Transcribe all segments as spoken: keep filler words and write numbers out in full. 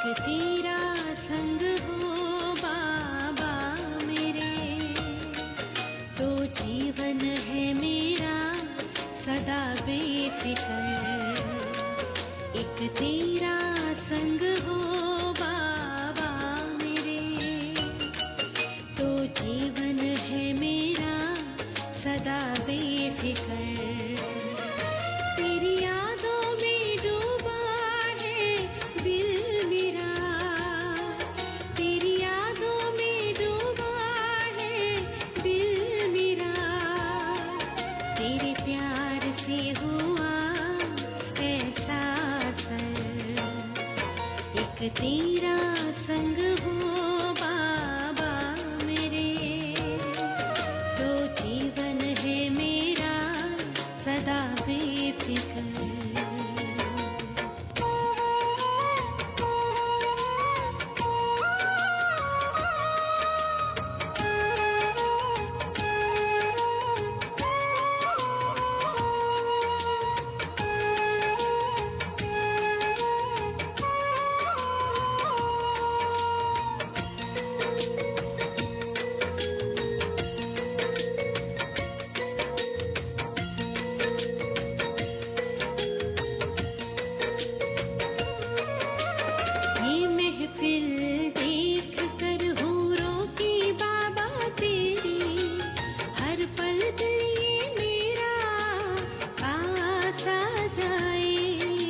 तेरा संग हो बाबा मेरे, तो जीवन है मेरा सदा बेफिक्र। एक तेरा संग हो बाबा मेरे, तो जीवन है मेरा सदा बेफिक्र। तेरी यादों में डूबा है दिल मेरा, तेरी यादों में डूबा है दिल मेरा। तेरे प्यार से हुआ ऐसा असर, एक तेरा संग हो बाबा मेरे, तो जीवन है मेरा सदा बेफिक्र। ये महफिल देख कर हूरों की बाबा तेरी, हर पल दिल ये मेरा पास आ जाए।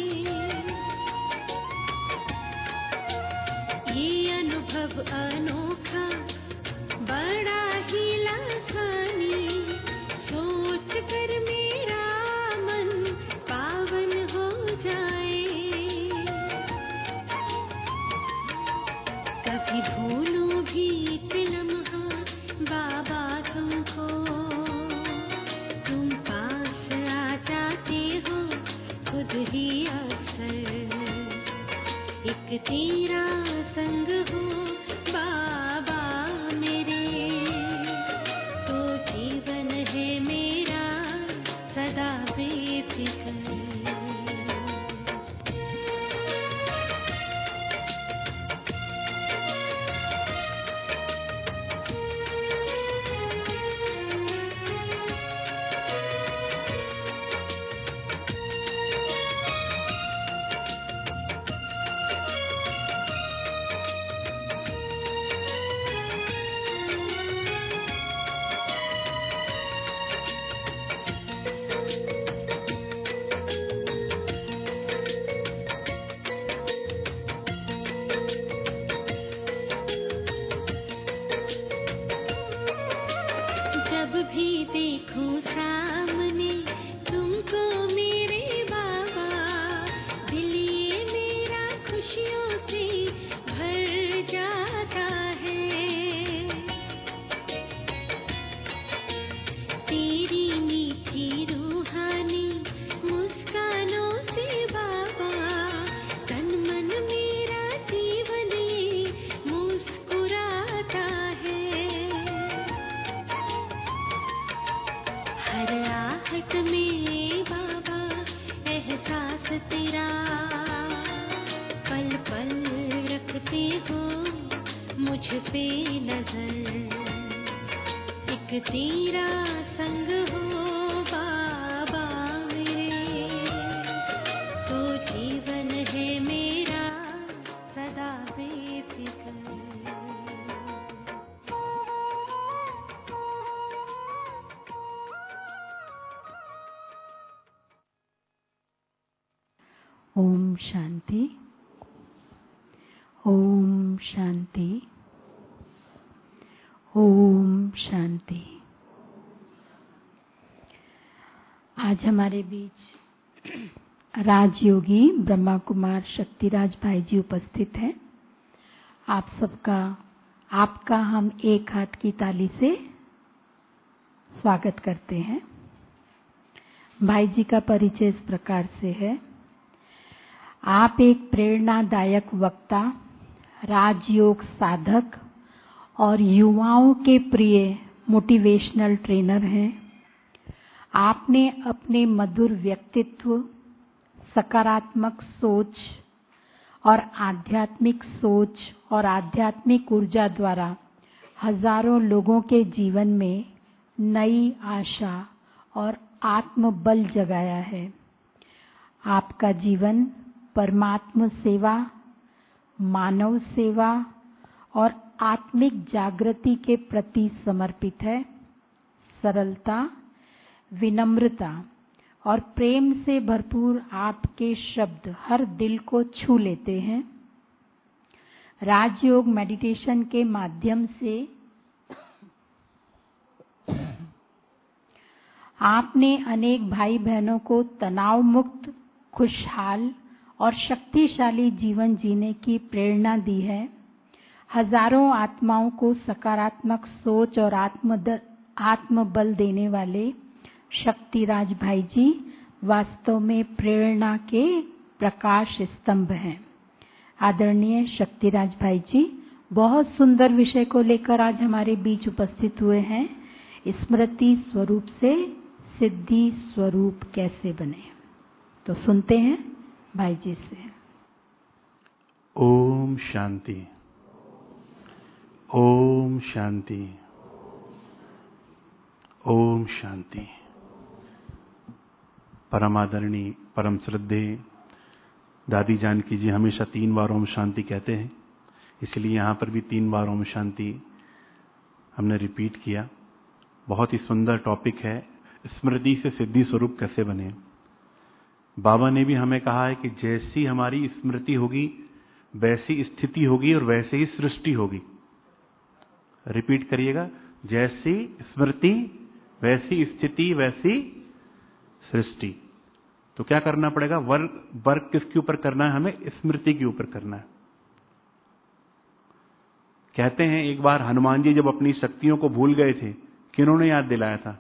ये अनुभव अनोखा बड़ा ही लासानी, सोच कर मेरा मन पावन हो जाए। कभी भूलूं भी एक लम्हा बाबा तुमको, तुम पास आ जाते हो खुद ही अक्सर। एक तेरा संग हो बाबा मेरे, तो जीवन है मेरा सदा बेफिक्र। जब भी देखूं सामने तुमको मेरे बाबा, दिल ये मेरा खुशियों से भर जाता है। तेरी मीठी रूहानी मुस्कानों से बाबा, तन मन मेरा जीवन ये मुस्कुराता है। हर आहट में बाबा एहसास तेरा, पल पल रखते हो मुझ पे नजर। एक तेरा संग हो बाबा मेरे, तो जीवन है मेरा सदा बेफिक्र। ओम शांति, ओम शांति, ओम शांति। आज हमारे बीच राजयोगी ब्रह्मा कुमार शक्तिराज भाई जी उपस्थित हैं। आप सबका आपका हम एक हाथ की ताली से स्वागत करते हैं। भाई जी का परिचय इस प्रकार से है। आप एक प्रेरणादायक वक्ता, राजयोग साधक और युवाओं के प्रिय मोटिवेशनल ट्रेनर हैं। आपने अपने मधुर व्यक्तित्व, सकारात्मक सोच और आध्यात्मिक सोच और आध्यात्मिक ऊर्जा द्वारा हजारों लोगों के जीवन में नई आशा और आत्मबल जगाया है। आपका जीवन परमात्म सेवा, मानव सेवा और आत्मिक जागृति के प्रति समर्पित है। सरलता, विनम्रता और प्रेम से भरपूर आपके शब्द हर दिल को छू लेते हैं। राजयोग मेडिटेशन के माध्यम से आपने अनेक भाई बहनों को तनाव मुक्त, खुशहाल और शक्तिशाली जीवन जीने की प्रेरणा दी है। हजारों आत्माओं को सकारात्मक सोच और आत्मदल आत्मबल देने वाले शक्तिराज भाई जी वास्तव में प्रेरणा के प्रकाश स्तंभ हैं। आदरणीय शक्तिराज भाई जी बहुत सुंदर विषय को लेकर आज हमारे बीच उपस्थित हुए हैं। स्मृति स्वरूप से सिद्धि स्वरूप कैसे बने, तो सुनते हैं भाई जी से। ओम शांति, ओम शांति, ओम शांति। परम आदरणीय, परम श्रद्धे दादी जानकी जी हमेशा तीन बार ओम शांति कहते हैं, इसलिए यहाँ पर भी तीन बार ओम शांति हमने रिपीट किया। बहुत ही सुंदर टॉपिक है, स्मृति से सिद्धि स्वरूप कैसे बने। बाबा ने भी हमें कहा है कि जैसी हमारी स्मृति होगी वैसी स्थिति होगी और वैसे ही सृष्टि होगी। रिपीट करिएगा, जैसी स्मृति वैसी स्थिति वैसी सृष्टि। तो क्या करना पड़ेगा? वर्क वर्क किसके ऊपर करना है? हमें स्मृति के ऊपर करना है। कहते हैं एक बार हनुमान जी जब अपनी शक्तियों को भूल गए थे, किन्होंने याद दिलाया था?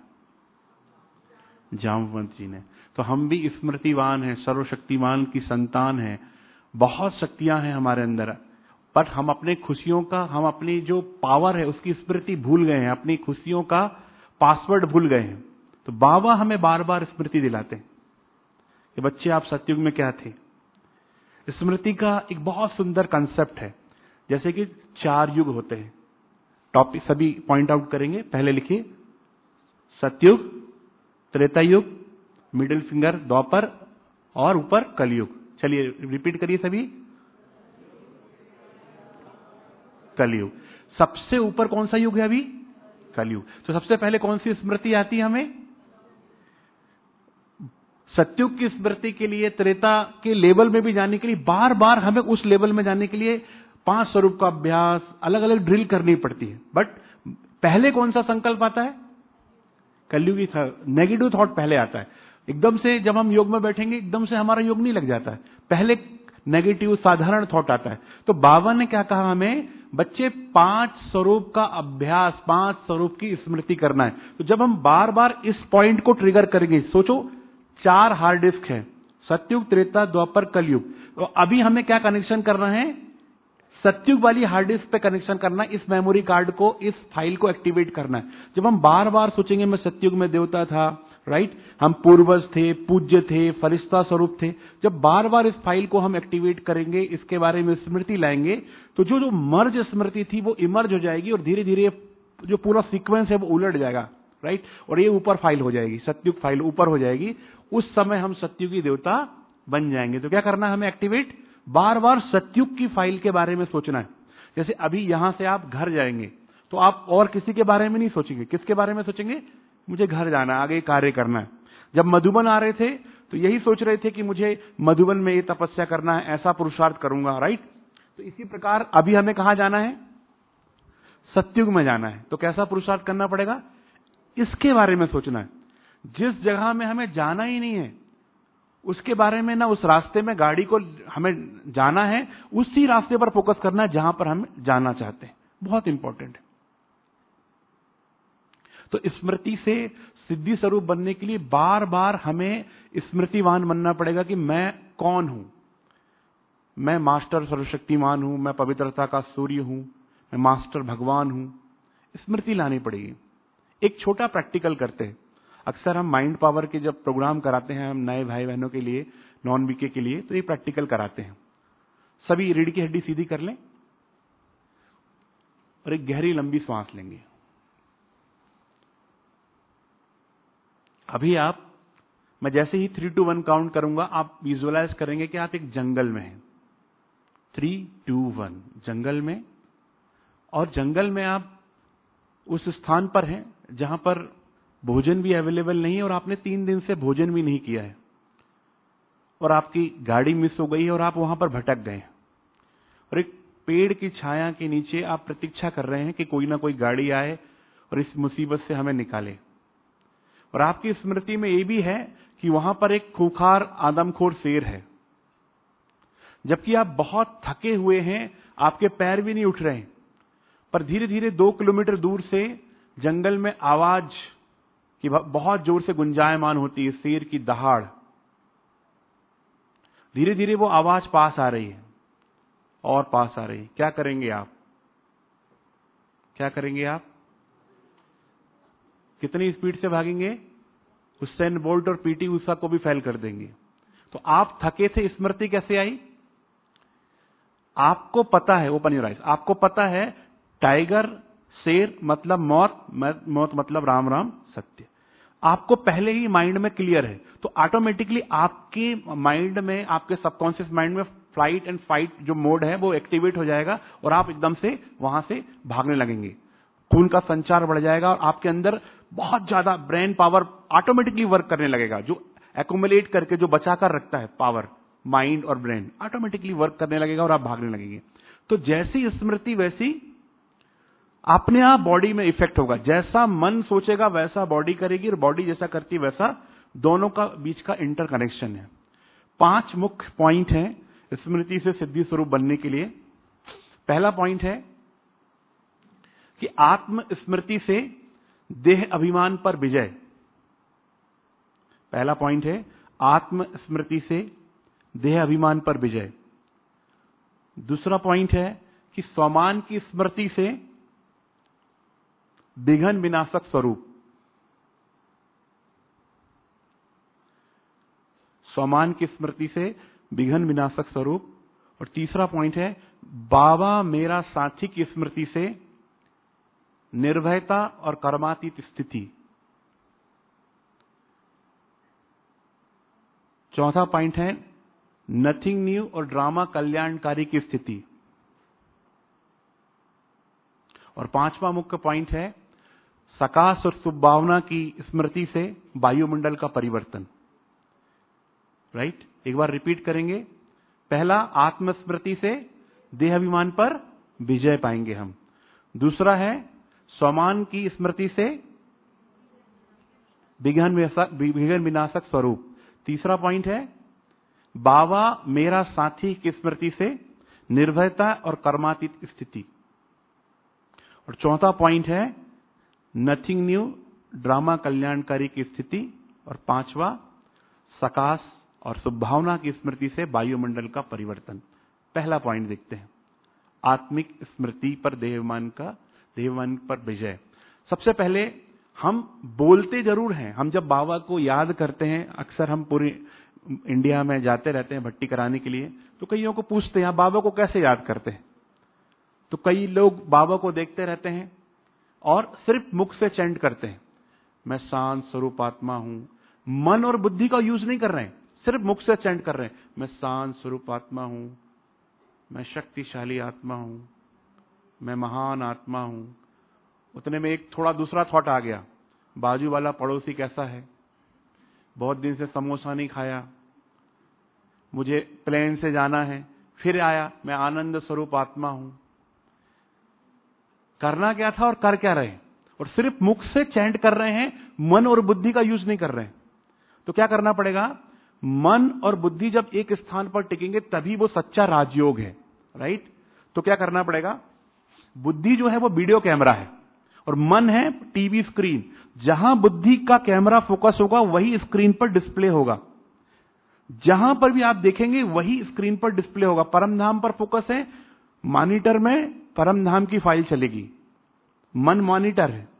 जामवंत जी ने। तो हम भी स्मृतिवान हैं, सर्वशक्तिमान की संतान हैं, बहुत शक्तियां हैं हमारे अंदर, पर हम अपने खुशियों का, हम अपनी जो पावर है उसकी स्मृति भूल गए हैं, अपनी खुशियों का पासवर्ड भूल गए हैं। तो बाबा हमें बार बार स्मृति दिलाते हैं कि बच्चे आप सतयुग में क्या थे। स्मृति का एक बहुत सुंदर कंसेप्ट है, जैसे कि चार युग होते हैं। टॉपिक सभी पॉइंट आउट करेंगे। पहले लिखिए सतयुग, त्रेता युग, मिडिल फिंगर द्वापर और ऊपर कलयुग। चलिए रिपीट करिए सभी। कलयुग। सबसे ऊपर कौन सा युग है अभी? कलयुग। तो सबसे पहले कौन सी स्मृति आती है हमें? सतयुग की स्मृति के लिए, त्रेता के लेवल में भी जाने के लिए बार बार हमें उस लेवल में जाने के लिए पांच स्वरूप का अभ्यास, अलग अलग ड्रिल करनी पड़ती है। बट पहले कौन सा संकल्प आता है? कलयुगी नेगेटिव थॉट पहले आता है। एकदम से जब हम योग में बैठेंगे एकदम से हमारा योग नहीं लग जाता है, पहले नेगेटिव साधारण थॉट आता है। तो बाबा ने क्या कहा हमें? बच्चे पांच स्वरूप का अभ्यास, पांच स्वरूप की स्मृति करना है। तो जब हम बार बार इस पॉइंट को ट्रिगर करेंगे, सोचो चार हार्ड डिस्क है, सतयुग, त्रेता, द्वापर, कलयुग। तो अभी हमें क्या कनेक्शन करना है? सतयुग वाली हार्ड डिस्क पे कनेक्शन करना है, इस मेमोरी कार्ड को, इस फाइल को एक्टिवेट करना है। जब हम बार बार सोचेंगे मैं सतयुग में देवता था, राइट, हम पूर्वज थे, पूज्य थे, फरिश्ता स्वरूप थे, जब बार बार इस फाइल को हम एक्टिवेट करेंगे, इसके बारे में स्मृति लाएंगे, तो जो जो मर्ज स्मृति थी वो इमर्ज हो जाएगी और धीरे धीरे जो पूरा सीक्वेंस है वो उलट जाएगा, राइट, और ये ऊपर फाइल हो जाएगी, सतयुग फाइल ऊपर हो जाएगी। उस समय हम सतयुगी देवता बन जाएंगे। तो क्या करना है हमें? एक्टिवेट, बार बार सतयुग की फाइल के बारे में सोचना है। जैसे अभी यहां से आप घर जाएंगे तो आप और किसी के बारे में नहीं सोचेंगे, किसके बारे में सोचेंगे? मुझे घर जाना है, आगे कार्य करना है। जब मधुबन आ रहे थे तो यही सोच रहे थे कि मुझे मधुबन में ये तपस्या करना है, ऐसा पुरुषार्थ करूंगा, राइट। तो इसी प्रकार अभी हमें कहां जाना है? सतयुग में जाना है। तो कैसा पुरुषार्थ करना पड़ेगा? इसके बारे में सोचना है। जिस जगह में हमें जाना ही नहीं है उसके बारे में, ना उस रास्ते में गाड़ी को हमें जाना है, उसी रास्ते पर फोकस करना है जहां पर हम जाना चाहते हैं। बहुत इंपॉर्टेंट है। तो स्मृति से सिद्धि स्वरूप बनने के लिए बार बार हमें स्मृतिवान बनना पड़ेगा कि मैं कौन हूं। मैं मास्टर सर्वशक्तिमान हूं, मैं पवित्रता का सूर्य हूं, मैं मास्टर भगवान हूं। स्मृति लानी पड़ेगी। एक छोटा प्रैक्टिकल करते हैं। अक्सर हम माइंड पावर के जब प्रोग्राम कराते हैं हम नए भाई बहनों के लिए, नॉन बीके के लिए, तो ये प्रैक्टिकल कराते हैं। सभी रीढ़ की हड्डी सीधी कर लें और एक गहरी लंबी सांस लेंगे। अभी आप, मैं जैसे ही थ्री टू वन काउंट करूंगा, आप विजुअलाइज करेंगे कि आप एक जंगल में हैं। थ्री टू वन, जंगल में। और जंगल में आप उस स्थान पर हैं जहां पर भोजन भी अवेलेबल नहीं है और आपने तीन दिन से भोजन भी नहीं किया है, और आपकी गाड़ी मिस हो गई है और आप वहां पर भटक गए हैं, और एक पेड़ की छाया के नीचे आप प्रतीक्षा कर रहे हैं कि कोई ना कोई गाड़ी आए और इस मुसीबत से हमें निकाले। और आपकी स्मृति में यह भी है कि वहां पर एक खूंखार आदमखोर शेर है, जबकि आप बहुत थके हुए हैं, आपके पैर भी नहीं उठ रहे हैं, पर धीरे धीरे दो किलोमीटर दूर से जंगल में आवाज की बहुत जोर से गुंजायमान होती है, शेर की दहाड़। धीरे धीरे वो आवाज पास आ रही है और पास आ रही है। क्या करेंगे आप? क्या करेंगे आप? कितनी स्पीड से भागेंगे? हुसैन बोल्ट और पीटी उषा को भी फेल कर देंगे। तो आप थके थे, स्मृति कैसे आई? आपको पता है, ओपन योर आइज, आपको पता है टाइगर, शेर मतलब मौत, मौत मतलब राम राम सत्य, आपको पहले ही माइंड में क्लियर है। तो ऑटोमेटिकली आपके माइंड में, आपके सबकॉन्शियस माइंड में फ्लाइट एंड फाइट जो मोड है वो एक्टिवेट हो जाएगा और आप एकदम से वहां से भागने लगेंगे। खून का संचार बढ़ जाएगा और आपके अंदर बहुत ज्यादा ब्रेन पावर ऑटोमेटिकली वर्क करने लगेगा, जो एक्युमुलेट करके जो बचा कर रखता है पावर, माइंड और ब्रेन ऑटोमेटिकली वर्क करने लगेगा और आप भागने लगेंगे। तो जैसी स्मृति वैसी अपने आप बॉडी में इफेक्ट होगा। जैसा मन सोचेगा वैसा बॉडी करेगी और बॉडी जैसा करती है वैसा, दोनों का बीच का इंटरकनेक्शन है। पांच मुख्य पॉइंट हैं स्मृति से सिद्धि स्वरूप बनने के लिए। पहला पॉइंट है कि आत्म स्मृति से देह अभिमान पर विजय। पहला पॉइंट है आत्म स्मृति से देह अभिमान पर विजय। दूसरा पॉइंट है कि स्वमान की स्मृति से विघ्न विनाशक स्वरूप। स्वमान की स्मृति से विघ्न विनाशक स्वरूप। और तीसरा पॉइंट है बाबा मेरा साथी की स्मृति से निर्भयता और कर्मातीत स्थिति। चौथा पॉइंट है नथिंग न्यू और ड्रामा कल्याणकारी की स्थिति। और पांचवा मुख्य पॉइंट है सकाश और शुभभावना की स्मृति से वायुमंडल का परिवर्तन। राइट, एक बार रिपीट करेंगे। पहला, आत्मस्मृति से देहाभिमान पर विजय पाएंगे हम। दूसरा है स्वमान की स्मृति से विघ्न विनाशक स्वरूप। तीसरा पॉइंट है बाबा मेरा साथी की स्मृति से निर्भयता और कर्मातीत स्थिति। और चौथा पॉइंट है नथिंग न्यू ड्रामा कल्याणकारी की स्थिति। और पांचवा सकाश और शुभभावना की स्मृति से वायुमंडल का परिवर्तन। पहला पॉइंट देखते हैं, आत्मिक स्मृति पर देहमान का देहमान पर विजय। सबसे पहले हम बोलते जरूर हैं, हम जब बाबा को याद करते हैं, अक्सर हम पूरी इंडिया में जाते रहते हैं भट्टी कराने के लिए, तो कईयों को पूछते हैं आप बाबा को कैसे याद करते हैं। तो कई लोग बाबा को देखते रहते हैं और सिर्फ मुख से चैंट करते हैं, मैं शांत स्वरूप आत्मा हूं। मन और बुद्धि का यूज नहीं कर रहे हैं, सिर्फ मुख से चैंट कर रहे हैं, मैं शांत स्वरूप आत्मा हूं, मैं शक्तिशाली आत्मा हूं, मैं महान आत्मा हूं। उतने में एक थोड़ा दूसरा थॉट आ गया, बाजू वाला पड़ोसी कैसा है, बहुत दिन से समोसा नहीं खाया, मुझे प्लेन से जाना है। फिर आया, मैं आनंद स्वरूप आत्मा हूं। करना क्या था और कर क्या रहे, और सिर्फ मुख से चैंट कर रहे हैं, मन और बुद्धि का यूज नहीं कर रहे हैं। तो क्या करना पड़ेगा, मन और बुद्धि जब एक स्थान पर टिकेंगे तभी वो सच्चा राजयोग है। राइट, तो क्या करना पड़ेगा, बुद्धि जो है वो वीडियो कैमरा है और मन है टीवी स्क्रीन। जहां बुद्धि का कैमरा फोकस होगा वही स्क्रीन पर डिस्प्ले होगा, जहां पर भी आप देखेंगे वही स्क्रीन पर डिस्प्ले होगा। परमधाम पर फोकस है, मॉनिटर में परमधाम की फाइल चलेगी, मन मॉनिटर है।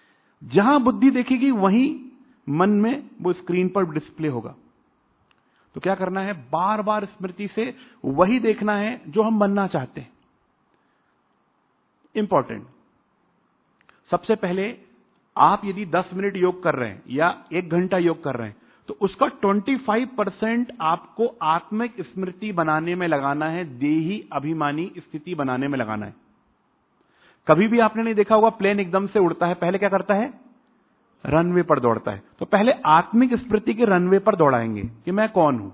जहां बुद्धि देखेगी वहीं मन में वो स्क्रीन पर डिस्प्ले होगा। तो क्या करना है, बार बार स्मृति से वही देखना है जो हम बनना चाहते हैं। इंपॉर्टेंट। सबसे पहले आप यदि दस मिनट योग कर रहे हैं या एक घंटा योग कर रहे हैं, तो उसका पच्चीस परसेंट आपको आत्मिक स्मृति बनाने में लगाना है, देही अभिमानी स्थिति बनाने में लगाना है। कभी भी आपने नहीं देखा होगा प्लेन एकदम से उड़ता है, पहले क्या करता है, रनवे पर दौड़ता है। तो पहले आत्मिक स्मृति के रनवे पर दौड़ाएंगे कि मैं कौन हूं,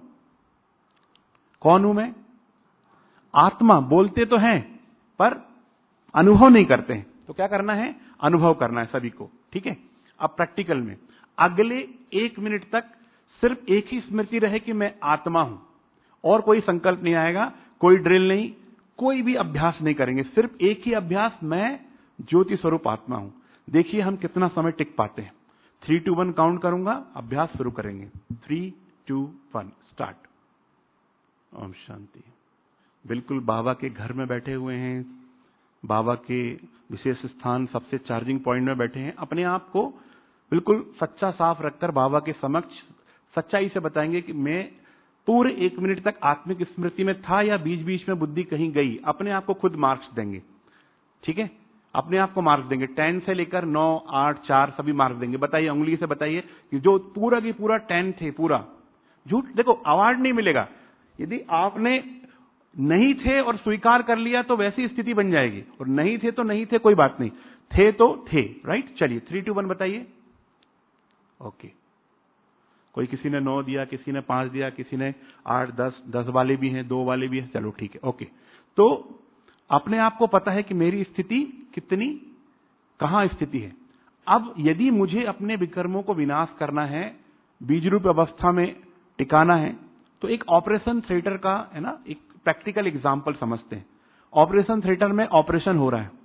कौन हूं मैं, आत्मा। बोलते तो हैं पर अनुभव नहीं करते हैं। तो क्या करना है, अनुभव करना है सभी को। ठीक है। अब प्रैक्टिकल में अगले एक मिनट तक सिर्फ एक ही स्मृति रहे कि मैं आत्मा हूं, और कोई संकल्प नहीं आएगा, कोई ड्रिल नहीं, कोई भी अभ्यास नहीं करेंगे, सिर्फ एक ही अभ्यास, मैं ज्योति स्वरूप आत्मा हूं। देखिए हम कितना समय टिक पाते हैं। थ्री टू वन काउंट करूंगा, अभ्यास शुरू करेंगे। Three two one start. Om Shanti. बिल्कुल बाबा के घर में बैठे हुए हैं, बाबा के विशेष स्थान सबसे चार्जिंग पॉइंट में बैठे हैं। अपने आप को बिल्कुल सच्चा साफ रखकर बाबा के समक्ष सच्चाई से बताएंगे कि मैं पूरे एक मिनट तक आत्मिक स्मृति में था या बीच बीच में बुद्धि कहीं गई। अपने आप को खुद मार्क्स देंगे। ठीक है, अपने आप को मार्क्स देंगे। टेन से लेकर नौ, आठ, चार सभी मार्क्स देंगे। बताइए, उंगली से बताइए कि जो पूरा की पूरा टेन थे, पूरा झूठ। देखो अवार्ड नहीं मिलेगा। यदि आपने नहीं थे और स्वीकार कर लिया तो वैसी स्थिति बन जाएगी, और नहीं थे तो नहीं थे, कोई बात नहीं, थे तो थे। राइट। चलिए थ्री टू वन बताइए। ओके। कोई किसी ने नौ दिया, किसी ने पांच दिया, किसी ने आठ, दस, दस वाले भी हैं, दो वाले भी हैं। चलो ठीक है। ओके। तो अपने आप को पता है कि मेरी स्थिति कितनी, कहां स्थिति है। अब यदि मुझे अपने विकर्मों को विनाश करना है, बीज रूप अवस्था में टिकाना है, तो एक ऑपरेशन थिएटर का है ना, एक प्रैक्टिकल एग्जाम्पल समझते हैं। ऑपरेशन थिएटर में ऑपरेशन हो रहा है।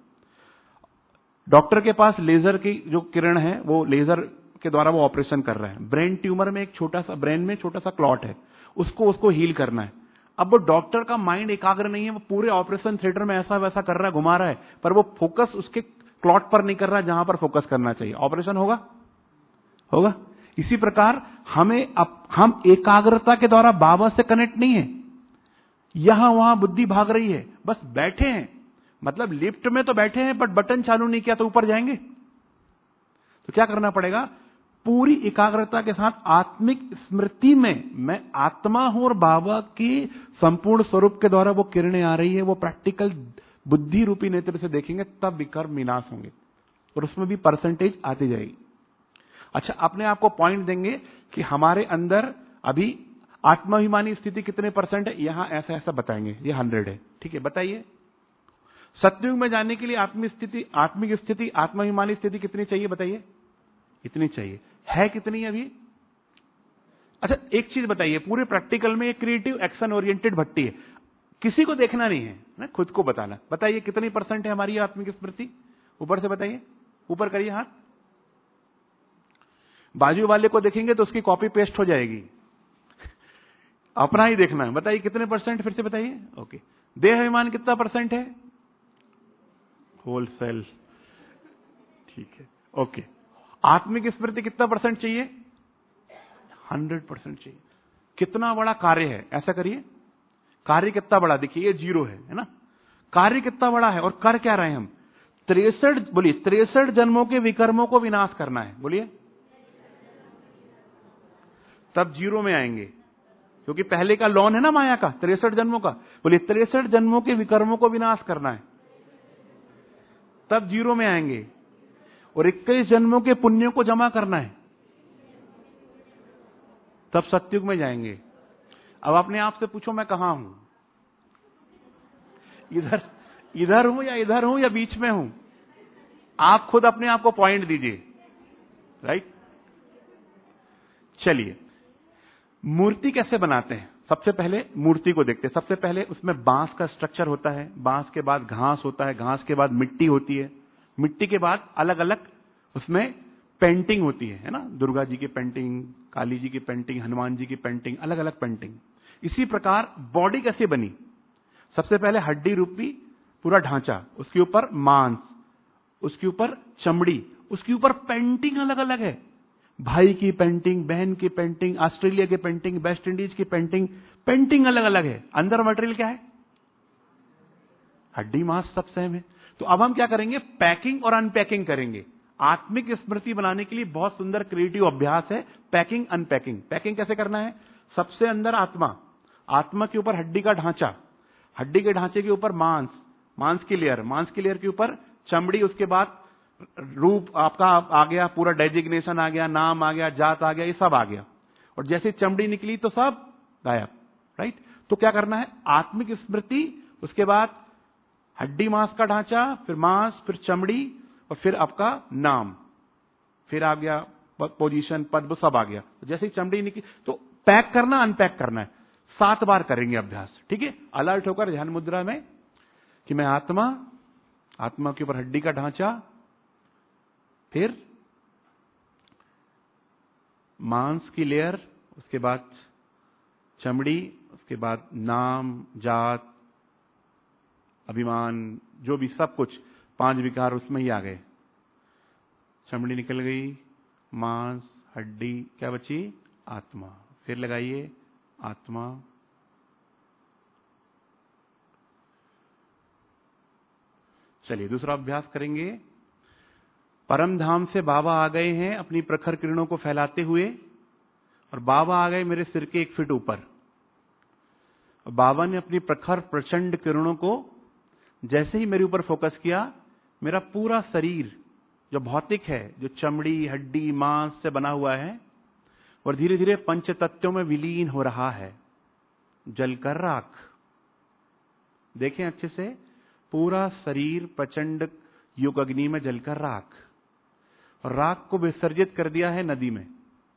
डॉक्टर के पास लेजर की जो किरण है, वो लेजर के द्वारा वो ऑपरेशन कर रहा है। ब्रेन ट्यूमर में एक छोटा सा, ब्रेन में छोटा सा क्लॉट है, उसको उसको हील करना है। अब वो डॉक्टर का माइंड एकाग्र नहीं है, वो पूरे ऑपरेशन थिएटर में ऐसा वैसा कर रहा है, घुमा रहा है, पर वो फोकस उसके क्लॉट पर नहीं कर रहा जहां पर फोकस करना चाहिए। ऑपरेशन होगा होगा इसी प्रकार हमें अप, हम एकाग्रता के द्वारा बाबा से कनेक्ट नहीं है। यहां वहां बुद्धि भाग रही है, बस बैठे हैं, मतलब लिफ्ट में तो बैठे हैं, बट बटन चालू नहीं किया तो ऊपर जाएंगे। तो क्या करना पड़ेगा, पूरी एकाग्रता के साथ आत्मिक स्मृति में मैं आत्मा हूं और बाबा की संपूर्ण स्वरूप के द्वारा वो किरणें आ रही है, वो प्रैक्टिकल बुद्धि रूपी नेत्र से देखेंगे, तब विकर्म विनाश होंगे और उसमें भी परसेंटेज आती जाएगी। अच्छा, अपने आप को पॉइंट देंगे कि हमारे अंदर अभी आत्माभिमानी स्थिति कितने परसेंट है, यहां ऐसा ऐसा बताएंगे, ये हंड्रेड है। ठीक है, बताइए सतयुग में जाने के लिए आत्मिक स्थिति, आत्मिक स्थिति, आत्माभिमानी स्थिति कितनी चाहिए, बताइए। इतनी चाहिए। है कितनी अभी? अच्छा एक चीज बताइए, पूरे प्रैक्टिकल में ये क्रिएटिव एक्शन ओरिएंटेड भट्टी है, किसी को देखना नहीं है ना, खुद को बताना। बताइए कितनी परसेंट है हमारी आत्मिक स्मृति, ऊपर से बताइए, ऊपर करिए हाथ। बाजू वाले को देखेंगे तो उसकी कॉपी पेस्ट हो जाएगी, अपना ही देखना है। बताइए कितने परसेंट, फिर से बताइए। ओके। देह अभिमान कितना परसेंट है? Wholesale. ठीक है, ओके। आत्मिक स्मृति कितना परसेंट चाहिए? हंड्रेड परसेंट चाहिए। कितना बड़ा कार्य है, ऐसा करिए, कार्य कितना बड़ा, देखिए ये जीरो है, है ना, कार्य कितना बड़ा है, और कर क्या रहे हैं हम? तिरसठ, बोलिए, तिरसठ जन्मों के विकर्मों को विनाश करना है, बोलिए। तब जीरो में आएंगे, क्योंकि पहले का लॉन है ना माया का, तिरसठ जन्मों का। बोलिए तिरसठ जन्मों के विकर्मों को विनाश करना है, तब जीरो में आएंगे। और इक्कीस जन्मों के पुण्यों को जमा करना है, तब सतयुग में जाएंगे। अब अपने आप से पूछो मैं कहां हूं, इधर इधर हूं या इधर हूं या बीच में हूं? आप खुद अपने आप को पॉइंट दीजिए। राइट। चलिए मूर्ति कैसे बनाते हैं, सबसे पहले मूर्ति को देखते हैं। सबसे पहले उसमें बांस का स्ट्रक्चर होता है, बांस के बाद घास होता है, घास के बाद मिट्टी होती है, मिट्टी के बाद अलग अलग उसमें पेंटिंग होती है, है ना, दुर्गा जी की पेंटिंग, काली जी की पेंटिंग, हनुमान जी की पेंटिंग, अलग अलग पेंटिंग। इसी प्रकार बॉडी कैसे बनी, सबसे पहले हड्डी रूपी पूरा ढांचा, उसके ऊपर मांस, उसके ऊपर चमड़ी, उसके ऊपर पेंटिंग अलग अलग है। भाई की पेंटिंग, बहन की पेंटिंग, ऑस्ट्रेलिया की पेंटिंग, वेस्ट इंडीज की पेंटिंग, पेंटिंग अलग अलग है, अंदर मटेरियल क्या है? हड्डी मांस सब सेम है। तो अब हम क्या करेंगे? पैकिंग और अनपैकिंग करेंगे। आत्मिक स्मृति बनाने के लिए बहुत सुंदर क्रिएटिव अभ्यास है पैकिंग अनपैकिंग। पैकिंग कैसे करना है? सबसे अंदर आत्मा, आत्मा के ऊपर हड्डी का ढांचा, हड्डी के ढांचे के ऊपर मांस, मांस की लेयर, मांस की लेयर के ऊपर चमड़ी, उसके बाद रूप आपका आ गया, पूरा डेजिग्नेशन आ गया, नाम आ गया, जात आ गया, ये सब आ गया। और जैसे चमड़ी निकली तो सब गायब, राइट? तो क्या करना है? आत्मिक स्मृति, उसके बाद हड्डी मांस का ढांचा, फिर मांस, फिर चमड़ी, और फिर आपका नाम, फिर आ गया पोजीशन, पद, वो सब आ गया। तो जैसे ही चमड़ी निकली तो पैक करना, अनपैक करना है। सात बार करेंगे अभ्यास, ठीक है? अलर्ट होकर ध्यान मुद्रा में कि मैं आत्मा, आत्मा के ऊपर हड्डी का ढांचा, फिर मांस की लेयर, उसके बाद चमड़ी, उसके बाद नाम, जात, अभिमान, जो भी सब कुछ, पांच विकार उसमें ही आ गए। चमड़ी निकल गई, मांस, हड्डी, क्या बची? आत्मा। फिर लगाइए आत्मा, चलिए दूसरा अभ्यास करेंगे। परम धाम से बाबा आ गए हैं अपनी प्रखर किरणों को फैलाते हुए, और बाबा आ गए मेरे सिर के एक फीट ऊपर। बाबा ने अपनी प्रखर प्रचंड किरणों को जैसे ही मेरे ऊपर फोकस किया, मेरा पूरा शरीर जो भौतिक है, जो चमड़ी, हड्डी, मांस से बना हुआ है, और धीरे धीरे पंच तत्वों में विलीन हो रहा है, जलकर राख। देखें अच्छे से, पूरा शरीर प्रचंड युग अग्नि में जलकर राख, और राख को विसर्जित कर दिया है नदी में।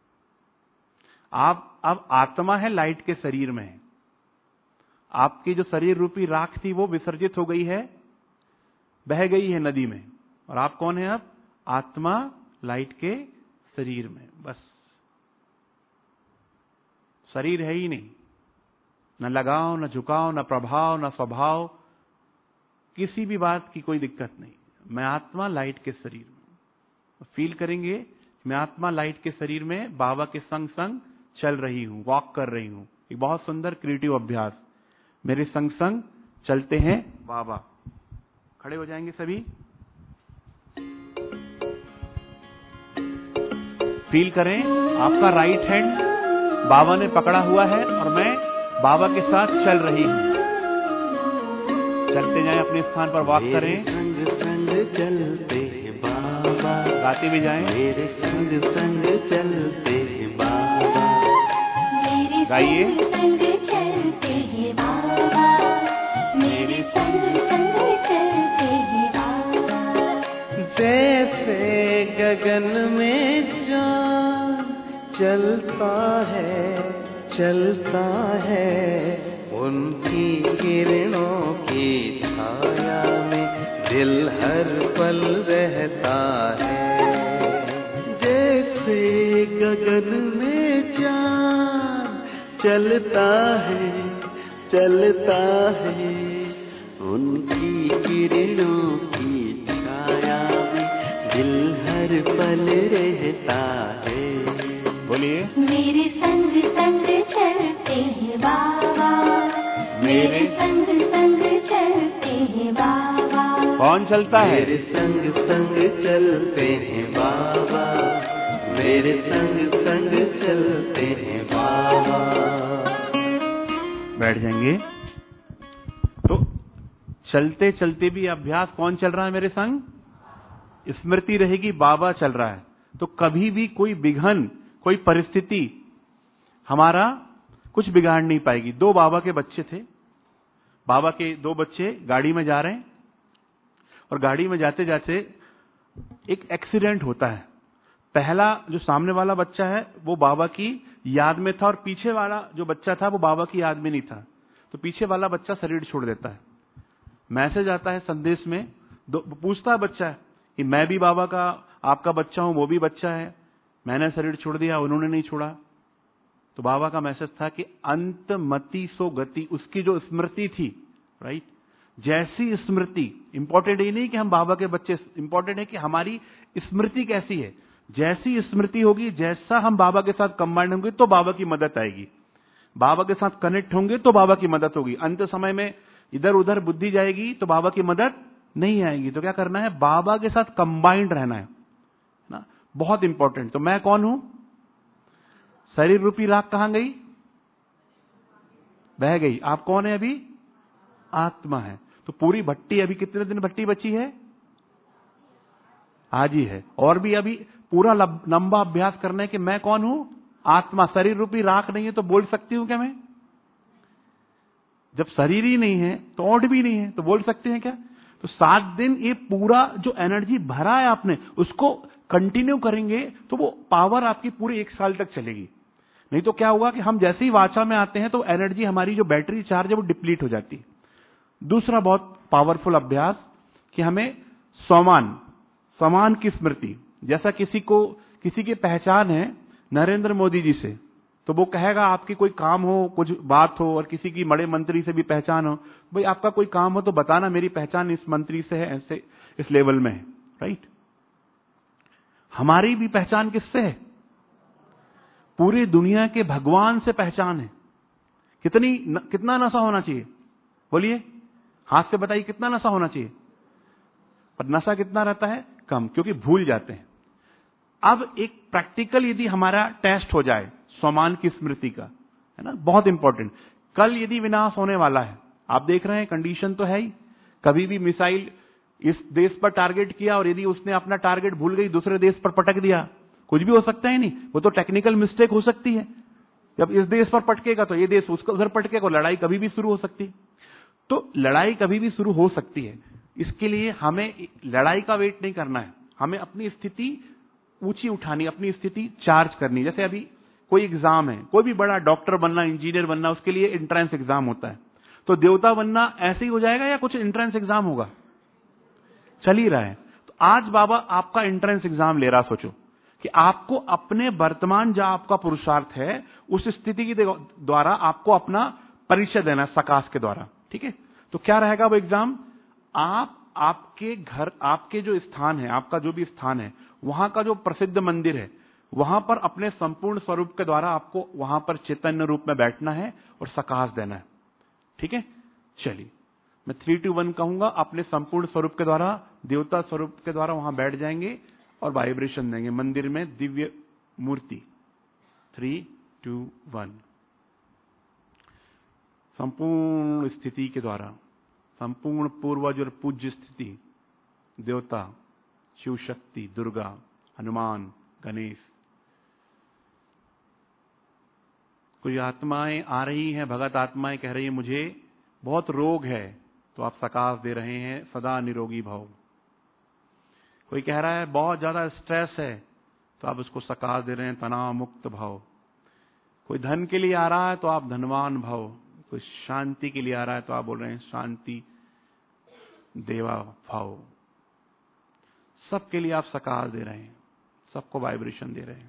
आप अब आत्मा है लाइट के शरीर में, आपकी जो शरीर रूपी राख थी वो विसर्जित हो गई है, बह गई है नदी में, और आप कौन है अब? आत्मा लाइट के शरीर में। बस शरीर है ही नहीं, न लगाव, न झुकाव, न प्रभाव, न स्वभाव, किसी भी बात की कोई दिक्कत नहीं। मैं आत्मा लाइट के शरीर में। फील करेंगे मैं आत्मा लाइट के शरीर में बाबा के संग संग चल रही हूं, वॉक कर रही हूं। एक बहुत सुंदर क्रिएटिव अभ्यास। मेरे संग संग चलते हैं बाबा। खड़े हो जाएंगे सभी। फील करें आपका राइट हैंड बाबा ने पकड़ा हुआ है, और मैं बाबा के साथ चल रही हूं। चलते जाएं, अपने स्थान पर वॉक करें, संग संग चलते बाबा, गाते भी जाएं, मेरे संग संग चलते बाबा, गाइए, संग चलते हैं बाबा, मेरे संग संग चलते हैं बाबा। जैसे गगन में चाँद चलता है चलता है, उनकी किरणों की छाया में दिल हर पल रहता है। जैसे गगन में चाँद चलता है चलता है, उनकी किरणों की छाया में दिल हर पल रहता है। बोलिए, मेरे संग संग चलते हैं बाबा, मेरे संग संग चलते हैं बाबा। कौन चलता है? मेरे संग संग चलते हैं बाबा, मेरे संग संग चलते हैं बाबा। बैठ जाएंगे। तो चलते चलते भी अभ्यास कौन चल रहा है मेरे संग? स्मृति रहेगी बाबा चल रहा है। तो कभी भी कोई विघन, कोई परिस्थिति हमारा कुछ बिगाड़ नहीं पाएगी। दो बाबा के बच्चे थे, बाबा के दो बच्चे गाड़ी में जा रहे हैं, और गाड़ी में जाते जाते एक एक्सीडेंट होता है। पहला जो सामने वाला बच्चा है वो बाबा की याद में था, और पीछे वाला जो बच्चा था वो बाबा की याद में नहीं था। तो पीछे वाला बच्चा शरीर छोड़ देता है। मैसेज आता है संदेश में, पूछता है बच्चा कि मैं भी बाबा का आपका बच्चा हूं, वो भी बच्चा है, मैंने शरीर छोड़ दिया, उन्होंने नहीं छोड़ा। तो बाबा का मैसेज था कि अंत मति सो गति, उसकी जो स्मृति थी, राइट, जैसी स्मृति, इंपॉर्टेंट ये नहीं कि हम बाबा के बच्चे, इंपॉर्टेंट है कि हमारी स्मृति कैसी है। जैसी स्मृति होगी, जैसा हम बाबा के साथ कंबाइंड होंगे तो बाबा की मदद आएगी, बाबा के साथ कनेक्ट होंगे तो बाबा की मदद होगी। अंत समय में इधर उधर बुद्धि जाएगी तो बाबा की मदद नहीं आएगी। तो क्या करना है, बाबा के साथ कंबाइंड रहना है ना, बहुत इंपॉर्टेंट। तो मैं कौन हूं? शरीर रूपी राख कहां गई? बह गई। आप कौन है अभी? आत्मा है। तो पूरी भट्टी, अभी कितने दिन भट्टी बची है? आज ही है। और भी अभी पूरा लंबा अभ्यास करना है कि मैं कौन हूं? आत्मा। शरीर रूपी राख नहीं है तो बोल सकती हूं क्या मैं? जब शरीर ही नहीं है तो ओठ भी नहीं है, तो बोल सकते हैं क्या? तो सात दिन ये पूरा जो एनर्जी भरा है आपने, उसको कंटिन्यू करेंगे तो वो पावर आपकी पूरे एक साल तक चलेगी। नहीं तो क्या होगा कि हम जैसे ही वाचा में आते हैं तो एनर्जी, हमारी जो बैटरी चार्ज है वो डिप्लीट हो जाती है। दूसरा बहुत पावरफुल अभ्यास कि हमें समान समान की स्मृति। जैसा किसी को किसी की पहचान है नरेंद्र मोदी जी से, तो वो कहेगा आपकी कोई काम हो, कुछ बात हो, और किसी की बड़े मंत्री से भी पहचान हो, भाई आपका कोई काम हो तो बताना, मेरी पहचान इस मंत्री से है, ऐसे इस लेवल में है, राइट। हमारी भी पहचान किससे है? पूरी दुनिया के भगवान से पहचान है। कितनी न, कितना नशा होना चाहिए? बोलिए, हाथ से बताइए कितना नशा होना चाहिए? पर नशा कितना रहता है? कम, क्योंकि भूल जाते हैं। अब एक प्रैक्टिकल यदि हमारा टेस्ट हो जाए स्वमान की स्मृति का, है ना, बहुत इंपॉर्टेंट। कल यदि विनाश होने वाला है, आप देख रहे हैं कंडीशन तो है ही, कभी भी मिसाइल इस देश पर टारगेट किया और यदि उसने अपना टारगेट भूल गई दूसरे देश पर पटक दिया, कुछ भी हो सकता है। नहीं, वो तो टेक्निकल मिस्टेक हो सकती है। जब इस देश पर पटकेगा तो ये देश उसका उधर पटकेगा, लड़ाई कभी भी शुरू हो सकती। तो लड़ाई कभी भी शुरू हो सकती है। इसके लिए हमें लड़ाई का वेट नहीं करना है, हमें अपनी स्थिति ऊंची उठानी, अपनी स्थिति चार्ज करनी। जैसे अभी कोई एग्जाम है, कोई भी बड़ा डॉक्टर बनना, इंजीनियर बनना, उसके लिए एंट्रेंस एग्जाम होता है। तो देवता बनना ऐसे ही हो जाएगा या कुछ एंट्रेंस एग्जाम होगा? चल ही रहा है। तो आज बाबा आपका एंट्रेंस एग्जाम ले रहा। सोचो कि आपको अपने वर्तमान जो आपका पुरुषार्थ है, उस स्थिति के द्वारा आपको अपना परिचय देना सकाश के द्वारा, ठीक है। तो क्या रहेगा वो एग्जाम? आप आपके घर, आपके जो स्थान है, आपका जो भी स्थान है, वहां का जो प्रसिद्ध मंदिर है, वहां पर अपने संपूर्ण स्वरूप के द्वारा आपको वहां पर चैतन्य रूप में बैठना है और सकाश देना है, ठीक है। चलिए, मैं थ्री टू वन कहूंगा, अपने संपूर्ण स्वरूप के द्वारा, देवता स्वरूप के द्वारा वहां बैठ जाएंगे और वाइब्रेशन देंगे मंदिर में दिव्य मूर्ति। Three two one. संपूर्ण स्थिति के द्वारा, संपूर्ण पूर्वज और पूज्य स्थिति, देवता, शिव शक्ति, दुर्गा, हनुमान, गणेश। कोई आत्माएं आ रही हैं, भगत आत्माएं कह रही हैं मुझे बहुत रोग है, तो आप सकाश दे रहे हैं सदा निरोगी भव। कोई कह रहा है बहुत ज्यादा स्ट्रेस है, तो आप उसको सकाश दे रहे हैं तनाव मुक्त भव। कोई धन के लिए आ रहा है तो आप धनवान भव। कोई शांति के लिए आ रहा है तो आप बोल रहे हैं शांति देवा भव। सबके लिए आप सकाश दे रहे हैं, सबको वाइब्रेशन दे रहे हैं।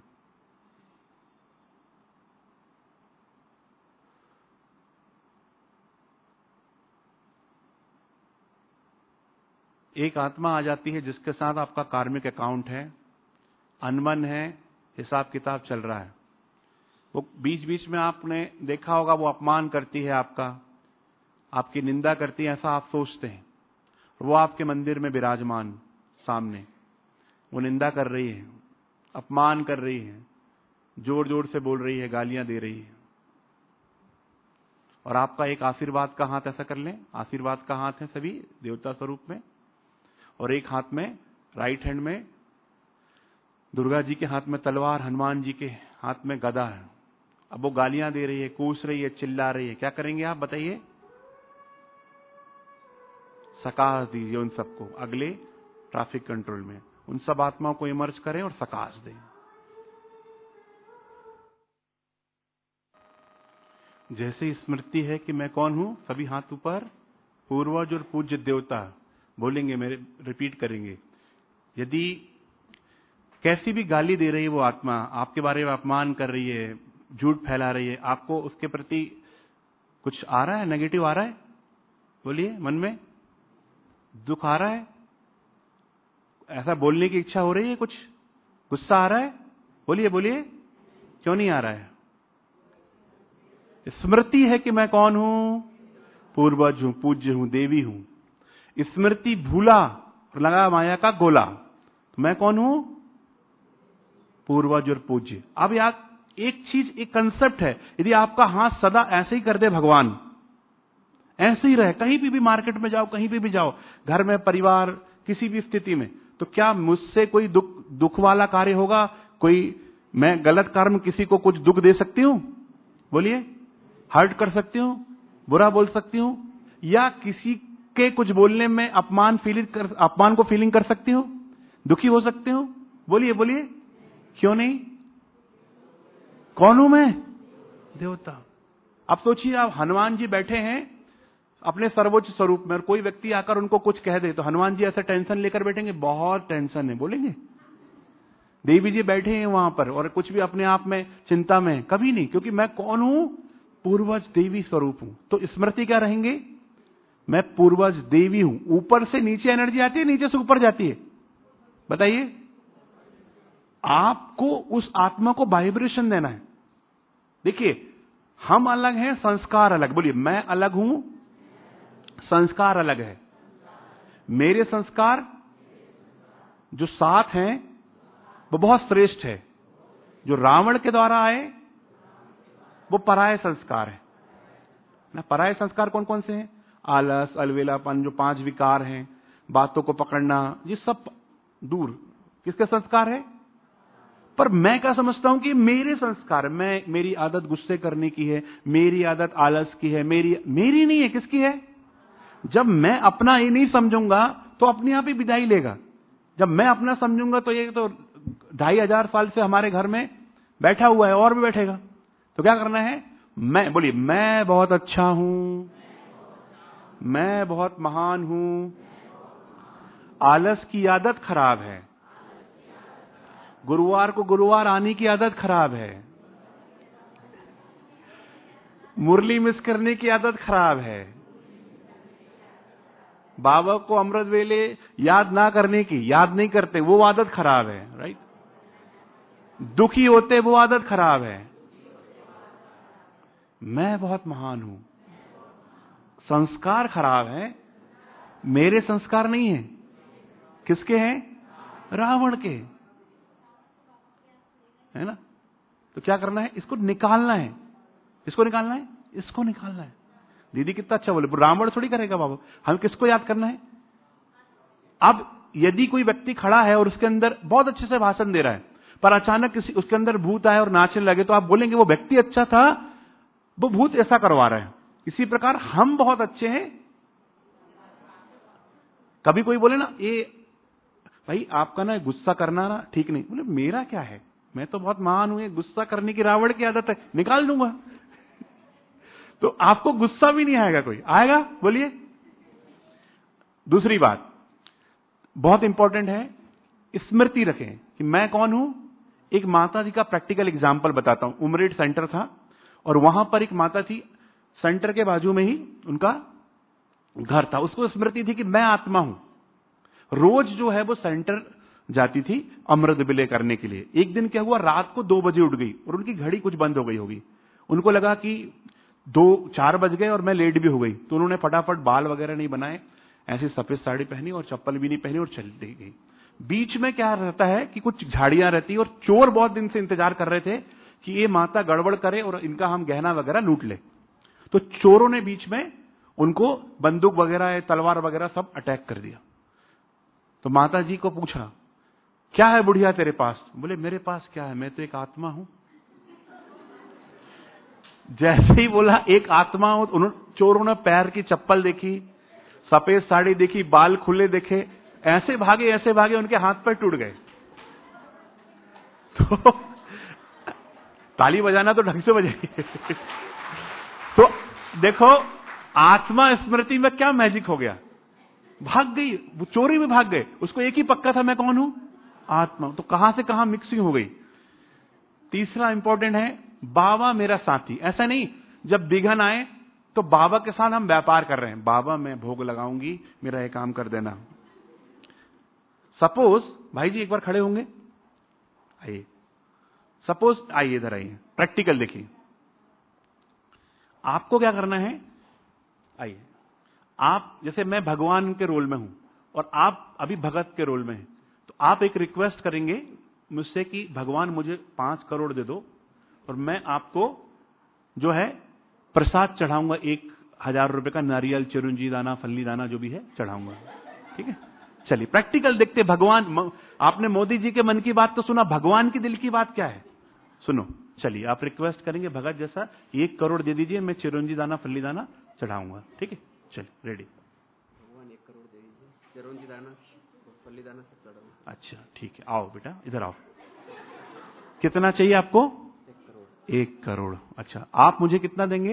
एक आत्मा आ जाती है जिसके साथ आपका कार्मिक अकाउंट है, अनबन है, हिसाब किताब चल रहा है। वो बीच बीच में आपने देखा होगा वो अपमान करती है आपका, आपकी निंदा करती है, ऐसा आप सोचते हैं। वो आपके मंदिर में विराजमान सामने, वो निंदा कर रही है, अपमान कर रही है, जोर जोर से बोल रही है, गालियां दे रही है। और आपका एक आशीर्वाद का हाथ, ऐसा कर लें, आशीर्वाद का हाथ है सभी देवता स्वरूप में, और एक हाथ में, राइट हैंड में दुर्गा जी के हाथ में तलवार, हनुमान जी के हाथ में गदा है। अब वो गालियां दे रही है, कूस रही है, चिल्ला रही है। क्या करेंगे आप बताइए? सकाश दीजिए उन सबको, अगले ट्रैफिक कंट्रोल में उन सब आत्माओं को इमर्ज करें और सकाश दें। जैसे स्मृति है कि मैं कौन हूं, सभी हाथ ऊपर, पूर्वज और पूज्य देवता बोलेंगे, मेरे रिपीट करेंगे। यदि कैसी भी गाली दे रही है वो आत्मा, आपके बारे में अपमान कर रही है, झूठ फैला रही है, आपको उसके प्रति कुछ आ रहा है, नेगेटिव आ रहा है, बोलिए, मन में दुख आ रहा है, ऐसा बोलने की इच्छा हो रही है कुछ, गुस्सा आ रहा है? बोलिए बोलिए, क्यों नहीं आ रहा है? स्मृति है कि मैं कौन हूं? पूर्वज हूं, पूज्य हूं, देवी हूं। स्मृति भूला और लगा माया का गोला। तो मैं कौन हूं? पूर्वज और पूज्य। अब यार एक चीज, एक कंसेप्ट है, यदि आपका हाथ सदा ऐसे ही कर दे भगवान, ऐसे ही रहे, कहीं भी भी मार्केट में जाओ, कहीं भी भी जाओ, घर में, परिवार, किसी भी स्थिति में, तो क्या मुझसे कोई दुख दुख वाला कार्य होगा? कोई मैं गलत कर्म किसी को कुछ दुख दे सकती हूं? बोलिए, हर्ट कर सकती हूं, बुरा बोल सकती हूं, या किसी के कुछ बोलने में अपमान फीलिंग कर अपमान को फीलिंग कर सकती हूं, दुखी हो सकती हूं? बोलिए बोलिए, क्यों नहीं? कौन हूं मैं? देवता। अब सोचिए, आप हनुमान जी बैठे हैं अपने सर्वोच्च स्वरूप में, और कोई व्यक्ति आकर उनको कुछ कह दे, तो हनुमान जी ऐसे टेंशन लेकर बैठेंगे? बहुत टेंशन है, बोलेंगे? देवी जी बैठे हैं वहां पर और कुछ भी अपने आप में चिंता में? कभी नहीं, क्योंकि मैं कौन हूं? पूर्वज देवी स्वरूप हूं। तो स्मृति क्या रहेंगे? मैं पूर्वज देवी हूं। ऊपर से नीचे एनर्जी आती है, नीचे से ऊपर जाती है? बताइए। आपको उस आत्मा को वाइब्रेशन देना है। देखिए, हम अलग हैं, संस्कार अलग। बोलिए, मैं अलग हूं, संस्कार अलग है। मेरे संस्कार जो सात हैं वो बहुत श्रेष्ठ है। जो रावण के द्वारा आए वो पराये संस्कार है ना। पराये संस्कार कौन कौन से हैं? आलस, अलवेलापन, जो पांच विकार हैं, बातों को पकड़ना, ये सब दूर किसके संस्कार है? पर मैं क्या समझता हूं कि मेरे संस्कार, मैं, मेरी आदत गुस्से करने की है, मेरी आदत आलस की है, मेरी मेरी नहीं है, किसकी है? जब मैं अपना ये नहीं समझूंगा तो अपने आप ही विदाई लेगा। जब मैं अपना समझूंगा तो ये तो ढाई हजार साल से हमारे घर में बैठा हुआ है और भी बैठेगा। तो क्या करना है? मैं, बोलिए, मैं बहुत अच्छा हूं, मैं बहुत महान हूं। आलस की आदत खराब है, गुरुवार को गुरुवार आने की आदत खराब है, मुरली मिस करने की आदत खराब है, बाबा को अमृत वेले याद ना करने की, याद नहीं करते, वो आदत खराब है, राइट? दुखी होते, वो आदत खराब है। मैं बहुत महान हूं, संस्कार खराब है। मेरे संस्कार नहीं है, किसके हैं? रावण के, है ना। तो क्या करना है? इसको निकालना है। इसको निकालना है, इसको निकालना है। दीदी कितना अच्छा बोले, रावण थोड़ी करेगा बाबा। हमें किसको याद करना है? अब यदि कोई व्यक्ति खड़ा है और उसके अंदर बहुत अच्छे से भाषण दे रहा है, पर अचानक किसी उसके अंदर भूत आए और नाचने लगे, तो आप बोलेंगे वो व्यक्ति अच्छा था, वो भूत ऐसा करवा रहा है। इसी प्रकार हम बहुत अच्छे हैं। कभी कोई बोले ना, ये भाई आपका ना गुस्सा करना ना ठीक नहीं, बोले मेरा क्या है, मैं तो बहुत महान हूं, गुस्सा करने की रावण की आदत है, निकाल दूंगा। तो आपको गुस्सा भी नहीं आएगा, कोई आएगा? बोलिए। दूसरी बात बहुत इंपॉर्टेंट है, स्मृति रखें कि मैं कौन हूं। एक माता जी का प्रैक्टिकल एग्जाम्पल बताता हूं। उमरेड सेंटर था और वहां पर एक माता थी, सेंटर के बाजू में ही उनका घर था। उसको स्मृति थी कि मैं आत्मा हूं। रोज जो है वो सेंटर जाती थी अमृत विलय करने के लिए। एक दिन क्या हुआ, रात को दो बजे उठ गई और उनकी घड़ी कुछ बंद हो गई होगी। उनको लगा कि दो चार बज गए और मैं लेट भी हो गई, तो उन्होंने फटाफट बाल वगैरह नहीं बनाए, ऐसी सफेद साड़ी पहनी और चप्पल भी नहीं पहनी और चली गई। बीच में क्या रहता है कि कुछ झाड़ियां रहती और चोर बहुत दिन से इंतजार कर रहे थे कि ये माता गड़बड़ करे और इनका हम गहना वगैरह लूट ले। तो चोरों ने बीच में उनको बंदूक वगैरह, तलवार वगैरह सब अटैक कर दिया। तो माता जी को पूछा, क्या है बुढ़िया तेरे पास? बोले मेरे पास क्या है, मैं तो एक आत्मा हूं। जैसे ही बोला एक आत्मा हूं, उन्होंने चोरों ने पैर की चप्पल देखी, सफेद साड़ी देखी, बाल खुले देखे, ऐसे भागे ऐसे भागे उनके हाथ पैर टूट गए। तो ताली बजाना तो ढंग से बजाइए। तो देखो आत्मा स्मृति में क्या मैजिक हो गया, भाग गई, वो चोरी में भाग गए। उसको एक ही पक्का था, मैं कौन हूं? आत्मा। तो कहां से कहां मिक्सिंग हो गई। तीसरा इंपॉर्टेंट है, बाबा मेरा साथी। ऐसा नहीं जब विघन आए तो बाबा के साथ हम व्यापार कर रहे हैं, बाबा मैं भोग लगाऊंगी, मेरा ये काम कर देना। सपोज भाई जी एक बार खड़े होंगे, आइए, सपोज आइए इधर आइए, प्रैक्टिकल देखिए। आपको क्या करना है, आइए, आप जैसे मैं भगवान के रोल में हूं और आप अभी भगत के रोल में हैं, तो आप एक रिक्वेस्ट करेंगे मुझसे कि भगवान मुझे पांच करोड़ दे दो और मैं आपको जो है प्रसाद चढ़ाऊंगा, एक हजार रुपए का नारियल, चिरंजी दाना, फल्ली दाना जो भी है चढ़ाऊंगा। ठीक है, चलिए प्रैक्टिकल देखते। भगवान, आपने मोदी जी के मन की बात तो सुना, भगवान की दिल की बात क्या है सुनो। चलिए आप रिक्वेस्ट करेंगे भगत जैसा, एक करोड़ दे दीजिए, मैं चिरंजी दाना, फल्ली दाना चढ़ाऊंगा। ठीक है, चलिए रेडी। भगवान एक करोड़ दे दीजिए, चिरंजी दाना, फल्ली दाना सब चढ़ाऊंगा। अच्छा ठीक है, आओ बेटा इधर आओ। कितना चाहिए आपको? एक करोड़। एक करोड़। अच्छा, आप मुझे कितना देंगे?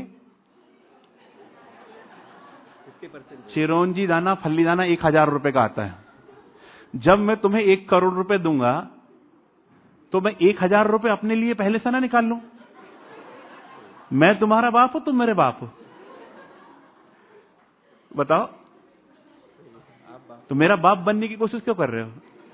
Fifty percent. चिरौंजी दाना, फल्ली दाना एक हजार रुपए का आता है। जब मैं तुम्हें एक करोड़ रुपए दूंगा तो मैं एक हजार रुपए अपने लिए पहले से ना निकाल लूं? मैं तुम्हारा बाप हो, तुम मेरे बाप हो, बताओ। तो मेरा बाप बनने की कोशिश क्यों कर रहे हो?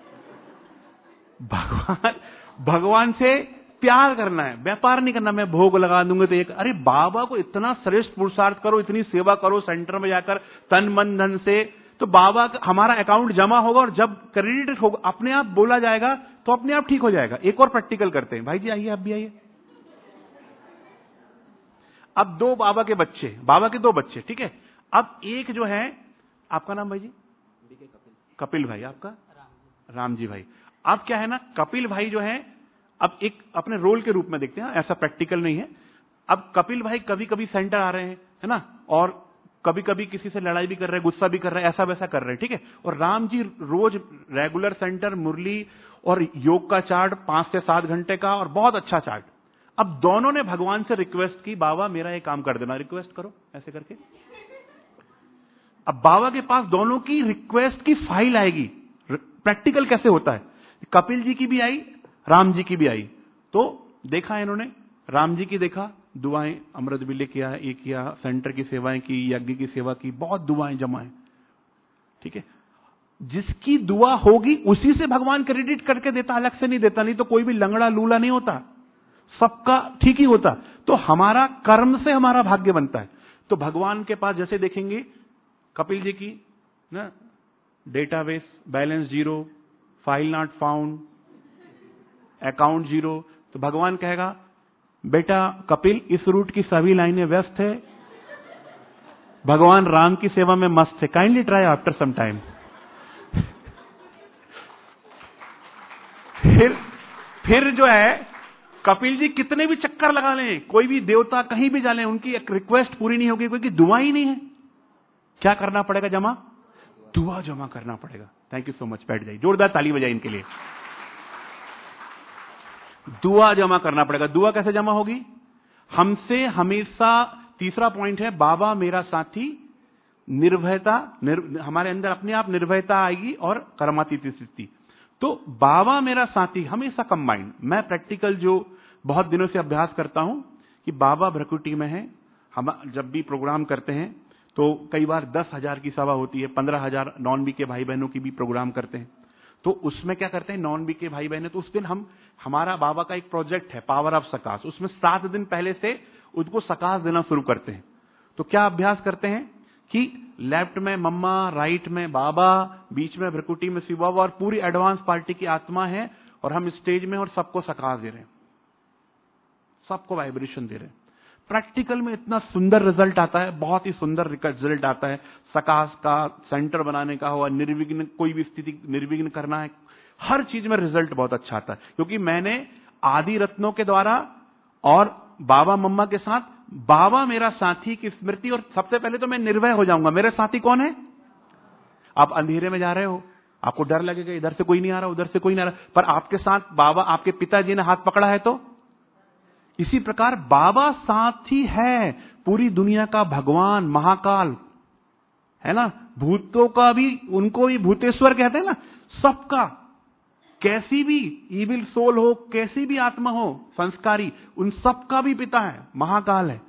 भगवान भगवान से प्यार करना है, व्यापार नहीं करना। मैं भोग लगा दूंगा तो एक, अरे बाबा को इतना श्रेष्ठ पुरुषार्थ करो, इतनी सेवा करो सेंटर में जाकर तन मन धन से, तो बाबा का हमारा अकाउंट जमा होगा और जब क्रेडिट होगा अपने आप बोला जाएगा तो अपने आप ठीक हो जाएगा। एक और प्रैक्टिकल करते हैं। भाई जी आइए, आप भी आइए। अब दो बाबा के बच्चे, बाबा के दो बच्चे, ठीक है। अब एक जो है, आपका नाम भाई जी? कपिल। कपिल भाई। आपका? राम जी भाई। अब क्या है ना, कपिल भाई जो है अब एक अपने रोल के रूप में देखते हैं, ऐसा प्रैक्टिकल नहीं है। अब कपिल भाई कभी कभी सेंटर आ रहे हैं, है ना, और कभी कभी किसी से लड़ाई भी कर रहे हैं, गुस्सा भी कर रहे हैं, ऐसा वैसा कर रहे हैं, ठीक है। और राम जी रोज रेगुलर सेंटर, मुरली और योग का चार्ट पांच से सात घंटे का, और बहुत अच्छा चार्ट। अब दोनों ने भगवान से रिक्वेस्ट की, बाबा मेरा ये काम कर देना, रिक्वेस्ट करो ऐसे करके। अब बाबा के पास दोनों की रिक्वेस्ट की फाइल आएगी। प्रैक्टिकल कैसे होता है, कपिल जी की भी आई, राम जी की भी आई। तो देखा इन्होंने, राम जी की देखा, दुआएं अमृत विले किया, ये किया, सेंटर की सेवाएं की, यज्ञ की सेवा की, बहुत दुआएं जमा है, ठीक है। जिसकी दुआ होगी उसी से भगवान क्रेडिट करके देता, अलग से नहीं देता। नहीं तो कोई भी लंगड़ा लूला नहीं होता, सबका ठीक ही होता। तो हमारा कर्म से हमारा भाग्य बनता है। तो भगवान के पास जैसे देखेंगे कपिल जी की ना, database balance zero, file not found, account zero, तो भगवान कहेगा बेटा कपिल इस रूट की सभी लाइनें व्यस्त है, भगवान राम की सेवा में मस्त है, kindly try after some time. फिर फिर जो है कपिल जी कितने भी चक्कर लगा लें, कोई भी देवता कहीं भी जा लें, उनकी एक रिक्वेस्ट पूरी नहीं होगी, क्योंकि दुआ ही नहीं है। क्या करना पड़ेगा? जमा, दुआ जमा करना पड़ेगा। थैंक यू सो मच, बैठ जाइए, जोरदार ताली बजाइए इनके लिए। दुआ जमा करना पड़ेगा। दुआ कैसे जमा होगी? हमसे हमेशा, तीसरा पॉइंट है, बाबा मेरा साथी, निर्भयता, निर, हमारे अंदर अपने आप निर्भयता आएगी और कर्मातीत स्थिति। तो बाबा मेरा साथी हमेशा कंबाइंड। मैं प्रैक्टिकल जो बहुत दिनों से अभ्यास करता हूं कि बाबा भ्रकुटी में है। हम जब भी प्रोग्राम करते हैं तो कई बार दस हजार की सभा होती है, पंद्रह हजार नॉन बी के भाई बहनों की भी प्रोग्राम करते हैं। तो उसमें क्या करते हैं नॉन बी के भाई बहन, तो उस दिन हम, हमारा बाबा का एक प्रोजेक्ट है पावर ऑफ सकाश, उसमें सात दिन पहले से उनको सकाश देना शुरू करते हैं। तो क्या अभ्यास करते हैं कि लेफ्ट में मम्मा, राइट में बाबा, बीच में भ्रकुटी में शिव बाबा, और पूरी एडवांस पार्टी की आत्मा है, और हम स्टेज में और सबको सकाश दे रहे हैं, सबको वाइब्रेशन दे रहे हैं। प्रैक्टिकल में इतना सुंदर रिजल्ट आता है, बहुत ही सुंदर रिजल्ट आता है। सकाश का सेंटर बनाने का हुआ, निर्विघ्न कोई भी स्थिति निर्विघ्न करना है, हर चीज में रिजल्ट बहुत अच्छा आता है। क्योंकि मैंने आदि रत्नों के द्वारा और बाबा मम्मा के साथ बाबा मेरा साथी की स्मृति, और सबसे पहले तो मैं निर्भय हो जाऊंगा। मेरे साथी कौन है? आप अंधेरे में जा रहे हो, आपको डर लगेगा, इधर से कोई नहीं आ रहा, उधर से कोई नहीं आ रहा, पर आपके साथ बाबा, आपके पिताजी ने हाथ पकड़ा है। तो इसी प्रकार बाबा साथी है, पूरी दुनिया का भगवान, महाकाल है ना, भूतों का भी, उनको भी भूतेश्वर कहते हैं ना, सबका, कैसी भी इविल सोल हो, कैसी भी आत्मा हो संस्कारी, उन सबका भी पिता है, महाकाल है।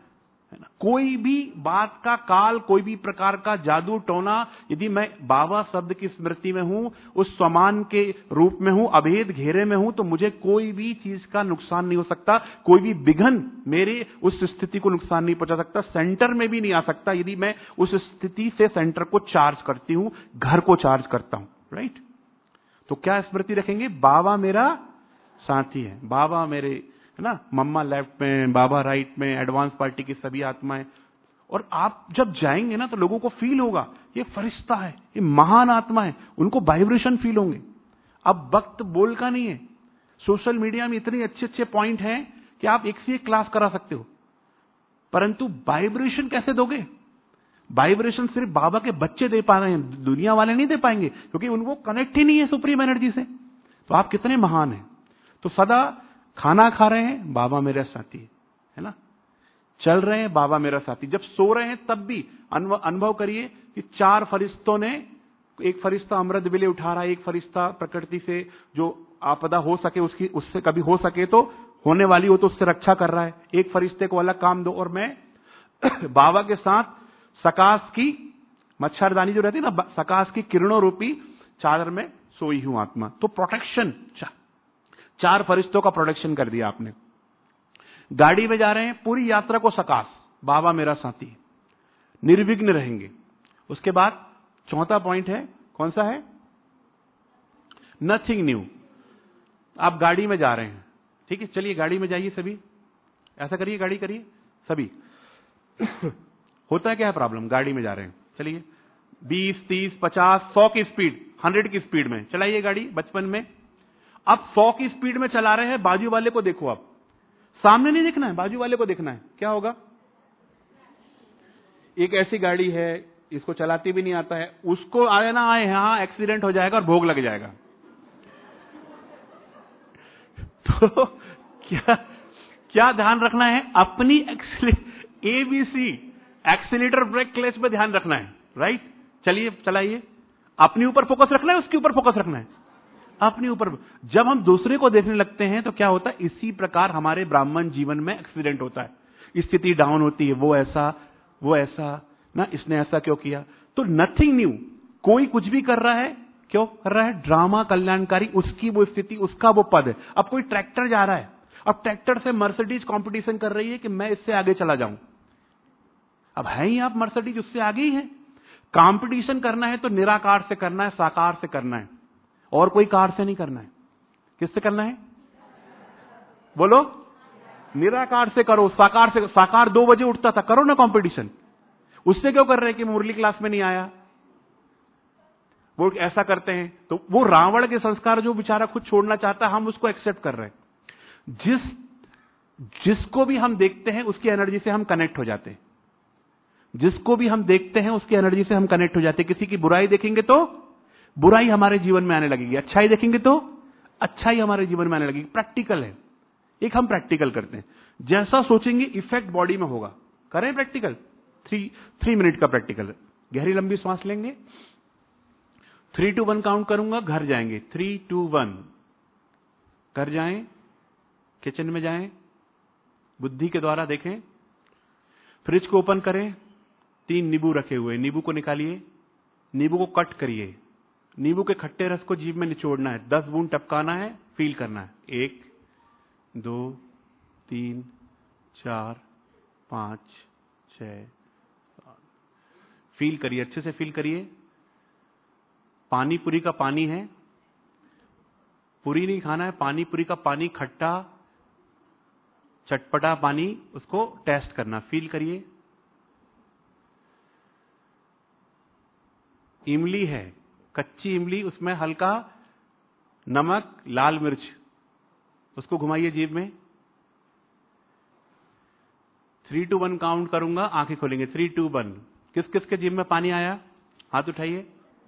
है ना। कोई भी बात का काल, कोई भी प्रकार का जादू टोना, यदि मैं बाबा शब्द की स्मृति में हूं, उस स्वमान के रूप में हूं, अभेद घेरे में हूं, तो मुझे कोई भी चीज का नुकसान नहीं हो सकता, कोई भी विघ्न मेरे उस स्थिति को नुकसान नहीं पहुंचा सकता, सेंटर में भी नहीं आ सकता, यदि मैं उस स्थिति से सेंटर को चार्ज करती हूं, घर को चार्ज करता हूं। राइट? तो क्या स्मृति रखेंगे? बाबा मेरा साथी है, बाबा मेरे, है ना, मम्मा लेफ्ट में, बाबा राइट में, एडवांस पार्टी की सभी आत्माएं। और आप जब जाएंगे ना तो लोगों को फील होगा ये फरिश्ता है, ये महान आत्मा है, उनको वाइब्रेशन फील होंगे। अब वक्त बोल का नहीं है, सोशल मीडिया में इतने अच्छे अच्छे पॉइंट हैं कि आप एक से एक क्लास करा सकते हो, परंतु वाइब्रेशन कैसे दोगे? वाइब्रेशन सिर्फ बाबा के बच्चे दे पा रहे हैं, दुनिया वाले नहीं दे पाएंगे, क्योंकि उनको कनेक्ट ही नहीं है सुप्रीम एनर्जी से। तो आप कितने महान हैं। तो सदा खाना खा रहे हैं, बाबा मेरा साथी है ना, चल रहे हैं, बाबा मेरा साथी, जब सो रहे हैं तब भी अनुभव करिए कि चार फरिश्तों ने, एक फरिश्ता अमृत बिले उठा रहा है, एक फरिश्ता प्रकृति से जो आपदा हो सके उसकी, उससे कभी हो सके तो होने वाली हो तो उससे रक्षा कर रहा है, एक फरिश्ते को अलग काम दो, और मैं बाबा के साथ सकाश की मच्छरदानी जो रहती है ना, सकाश की किरणों रूपी चादर में सोई हूं आत्मा। तो प्रोटेक्शन, चार फरिश्तों का प्रोटेक्शन कर दिया आपने। गाड़ी में जा रहे हैं, पूरी यात्रा को सकाश, बाबा मेरा साथी, निर्विघ्न रहेंगे। उसके बाद चौथा पॉइंट है, कौन सा है? Nothing new. आप गाड़ी में जा रहे हैं, ठीक है, चलिए गाड़ी में जाइए सभी, ऐसा करिए, गाड़ी करिए सभी। होता है क्या है प्रॉब्लम? गाड़ी में जा रहे हैं, चलिए बीस, तीस, पचास, सौ की स्पीड, हंड्रेड की स्पीड में चलाइए गाड़ी। बचपन में अब सौ की स्पीड में चला रहे हैं, बाजू वाले को देखो, आप सामने नहीं देखना है, बाजू वाले को देखना है, क्या होगा? एक ऐसी गाड़ी है, इसको चलाती भी नहीं आता है, उसको आए ना आए, यहां एक्सीडेंट हो जाएगा और भोग लग जाएगा। तो क्या क्या ध्यान रखना है? अपनी एबीसी, एक्सीलेटर, ब्रेक, क्लच पे ध्यान रखना है। राइट? चलिए चलाइए, अपने ऊपर फोकस रखना है, उसके ऊपर फोकस रखना है, अपने ऊपर। जब हम दूसरे को देखने लगते हैं तो क्या होता है? इसी प्रकार हमारे ब्राह्मण जीवन में एक्सीडेंट होता है, स्थिति डाउन होती है, वो ऐसा, वो ऐसा ना, इसने ऐसा क्यों किया। तो नथिंग न्यू, कोई कुछ भी कर रहा है, क्यों कर रहा है? ड्रामा कल्याणकारी, उसकी वो स्थिति, उसका वो पद है। अब कोई ट्रैक्टर जा रहा है, अब ट्रैक्टर से मर्सिडीज कंपटीशन कर रही है कि मैं इससे आगे चला जाऊं। अब है ही आप मर्सिडीज, उससे आगे ही है। कंपटीशन करना है तो निराकार से करना है, साकार से करना है, और कोई कार से नहीं करना है। किससे करना है? बोलो, निराकार से करो, साकार से। साकार दो बजे उठता था, करो ना कंपटीशन। उससे क्यों कर रहे हैं कि मुरली क्लास में नहीं आया? वो ऐसा करते हैं तो वो रावण के संस्कार जो बेचारा खुद छोड़ना चाहता है, हम उसको एक्सेप्ट कर रहे हैं। जिस जिसको भी हम देखते हैं उसकी एनर्जी से हम कनेक्ट हो जाते हैं, जिसको भी हम देखते हैं उसकी एनर्जी से हम कनेक्ट हो जाते हैं। किसी की बुराई देखेंगे तो बुराई हमारे जीवन में आने लगेगी, अच्छाई देखेंगे तो अच्छाई हमारे जीवन में आने लगेगी। प्रैक्टिकल है, एक हम प्रैक्टिकल करते हैं, जैसा सोचेंगे इफेक्ट बॉडी में होगा। करें प्रैक्टिकल, थ्री थ्री मिनट का प्रैक्टिकल। गहरी लंबी सांस लेंगे, थ्री टू वन काउंट करूंगा, घर जाएंगे, थ्री टू वन, घर जाएं, किचन में जाएं, बुद्धि के द्वारा देखें, फ्रिज को ओपन करें, तीन नींबू रखे हुए, नींबू को निकालिए, नींबू को कट करिए, नींबू के खट्टे रस को जीभ में निचोड़ना है, दस बूंद टपकाना है, फील करना है, एक, दो, तीन, चार, पांच, छह, सात, फील करिए, अच्छे से फील करिए। पानी पूरी का पानी है, पूरी नहीं खाना है, पानी पूरी का पानी, खट्टा चटपटा पानी, उसको टेस्ट करना, फील करिए। इमली है, कच्ची इमली, उसमें हल्का नमक, लाल मिर्च, उसको घुमाइए जीभ में। थ्री टू वन काउंट करूंगा, आंखें खोलेंगे, थ्री टू वन। किस किस के जीभ में पानी आया? हाथ उठाइए।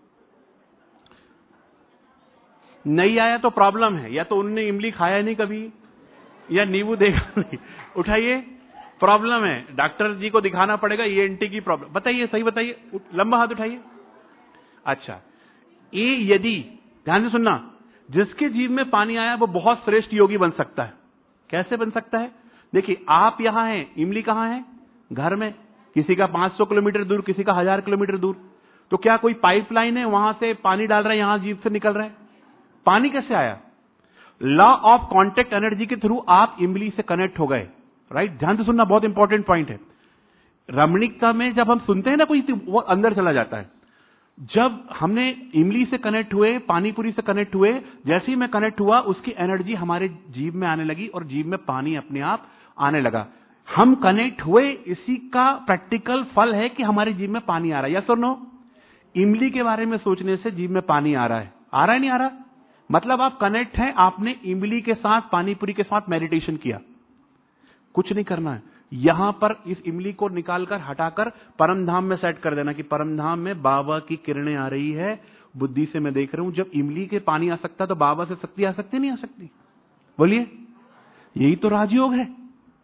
नहीं आया तो प्रॉब्लम है, या तो उनने इमली खाया नहीं कभी, या नींबू देखा नहीं। उठाइए, प्रॉब्लम है, डॉक्टर जी को दिखाना पड़ेगा, ये एंटी की प्रॉब्लम। बताइए, सही बताइए, लंबा हाथ उठाइए। अच्छा, ये यदि ध्यान से सुनना, जिसके जीव में पानी आया वो बहुत श्रेष्ठ योगी बन सकता है। कैसे बन सकता है? देखिए, आप यहां हैं, इमली कहां है? घर में, किसी का पांच सौ किलोमीटर दूर, किसी का हजार किलोमीटर दूर। तो क्या कोई पाइपलाइन है वहां से पानी डाल रहा है, यहां जीभ से निकल रहा है? पानी कैसे आया? लॉ ऑफ कांटेक्ट एनर्जी के थ्रू आप इमली से कनेक्ट हो गए, राइट? ध्यान से सुनना, बहुत इंपॉर्टेंट पॉइंट है। रमणीकता में जब हम सुनते हैं ना कोई, वो अंदर चला जाता है। जब हमने इमली से कनेक्ट हुए, पानीपुरी से कनेक्ट हुए, जैसे ही मैं कनेक्ट हुआ, उसकी एनर्जी हमारे जीभ में आने लगी और जीभ में पानी अपने आप आने लगा। हम कनेक्ट हुए, इसी का प्रैक्टिकल फल है कि हमारी जीभ में पानी आ रहा है। यस और नो? इमली के बारे में सोचने से जीभ में पानी आ रहा है, आ रहा है नहीं आ रहा? मतलब आप कनेक्ट हैं, आपने इमली के साथ, पानीपुरी के साथ मेडिटेशन किया। कुछ नहीं करना है, यहां पर इस इमली को निकालकर, हटाकर परम धाम में सेट कर देना कि परम धाम में बाबा की किरणें आ रही है, बुद्धि से मैं देख रहा हूं। जब इमली के पानी आ सकता तो बाबा से शक्ति आ सकती नहीं आ सकती? बोलिए, यही तो राजयोग है।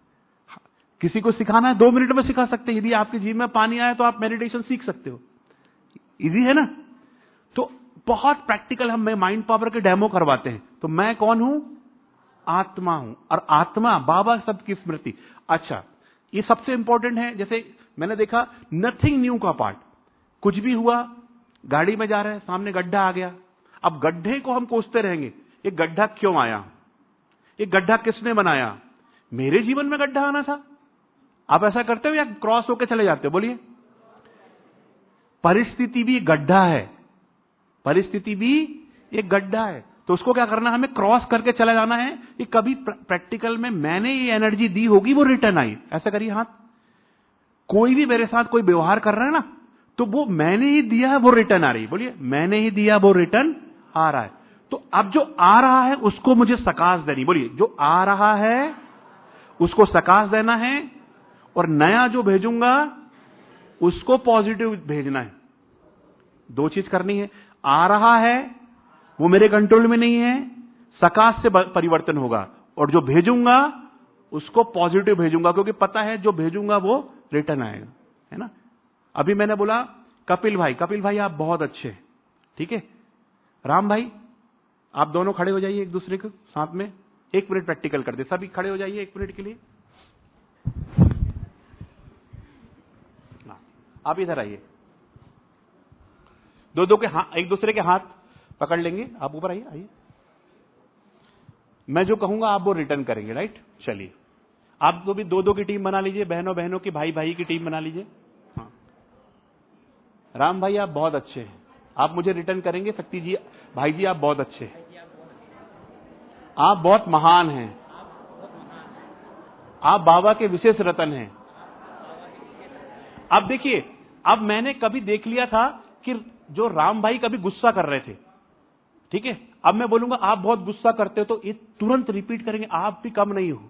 किसी को सिखाना है, दो मिनट में सिखा सकते हैं। यदि आपकी जीभ में पानी आया तो आप मेडिटेशन सीख सकते हो। इजी है ना? तो बहुत प्रैक्टिकल हम माइंड पावर के डेमो करवाते हैं। तो मैं कौन हूं? आत्मा हूं, और आत्मा बाबा सबकी स्मृति। अच्छा, ये सबसे इंपॉर्टेंट है। जैसे मैंने देखा, नथिंग न्यू का पार्ट, कुछ भी हुआ, गाड़ी में जा रहे हैं, सामने गड्ढा आ गया। अब गड्ढे को हम कोसते रहेंगे, ये गड्ढा क्यों आया, ये गड्ढा किसने बनाया? मेरे जीवन में गड्ढा आना था। आप ऐसा करते हो या क्रॉस होकर चले जाते हो? बोलिए। परिस्थिति भी गड्ढा है, परिस्थिति भी एक गड्ढा है। तो उसको क्या करना, हमें क्रॉस करके चला जाना है कि कभी प्रैक्टिकल में मैंने ये एनर्जी दी होगी, वो रिटर्न आई। ऐसा करिए हाथ। कोई भी मेरे साथ कोई व्यवहार कर रहा है ना, तो वो मैंने ही दिया है, वो रिटर्न आ रही है। बोलिए, मैंने ही दिया, वो रिटर्न आ रहा है। तो अब जो आ रहा है उसको मुझे सकाश देनी। बोलिए, जो आ रहा है उसको सकाश देना है, और नया जो भेजूंगा उसको पॉजिटिव भेजना है। दो चीज करनी है। आ रहा है वो मेरे कंट्रोल में नहीं है, सकाश से परिवर्तन होगा, और जो भेजूंगा उसको पॉजिटिव भेजूंगा, क्योंकि पता है जो भेजूंगा वो रिटर्न आएगा, है ना? अभी मैंने बोला कपिल भाई, कपिल भाई आप बहुत अच्छे हैं, ठीक है। राम भाई आप दोनों खड़े हो जाइए एक दूसरे के साथ में, एक मिनट प्रैक्टिकल कर दे। सभी खड़े हो जाइए एक मिनट के लिए। आप इधर आइए, दो दो के हाथ, एक दूसरे के हाथ पकड़ लेंगे। आप ऊपर आइए, आइए। मैं जो कहूंगा आप वो रिटर्न करेंगे, राइट? चलिए, आप तो भी दो दो की टीम बना लीजिए, बहनों बहनों की, भाई भाई की टीम बना लीजिए। हाँ, राम भाई आप बहुत अच्छे हैं, आप मुझे रिटर्न करेंगे। शक्ति जी, भाई जी आप बहुत अच्छे हैं, आप बहुत महान हैं, आप बाबा के विशेष रतन हैं। अब देखिए, अब मैंने कभी देख लिया था कि जो राम भाई कभी गुस्सा कर रहे थे, ठीक है। अब मैं बोलूंगा आप बहुत गुस्सा करते हो, तो ये तुरंत रिपीट करेंगे, आप भी कम नहीं हो।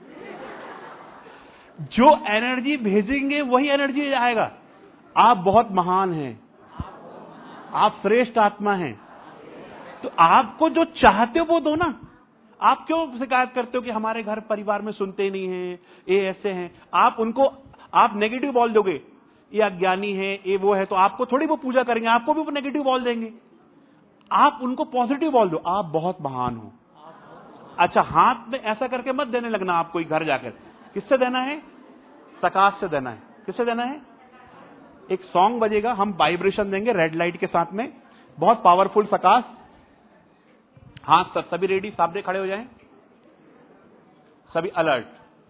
जो एनर्जी भेजेंगे वही एनर्जी आएगा। आप बहुत महान हैं, आप श्रेष्ठ आत्मा हैं। तो आपको जो चाहते हो वो दो ना। आप क्यों शिकायत करते हो कि हमारे घर परिवार में सुनते नहीं हैं, ये ऐसे हैं? आप उनको, आप नेगेटिव बोल दोगे, ये अज्ञानी है, ये वो है, तो आपको थोड़ी वो पूजा करेंगे, आपको भी वो नेगेटिव बोल देंगे। आप उनको पॉजिटिव बोल दो, आप बहुत महान हो। अच्छा, हाथ में ऐसा करके मत देने लगना आप कोई घर जाकर। किससे देना है? सकाश से देना है। किससे देना है? एक सॉन्ग बजेगा, हम वाइब्रेशन देंगे रेड लाइट के साथ में, बहुत पावरफुल सकाश। हाथ सब सभी रेडी, सामने खड़े हो जाएं, सभी अलर्ट।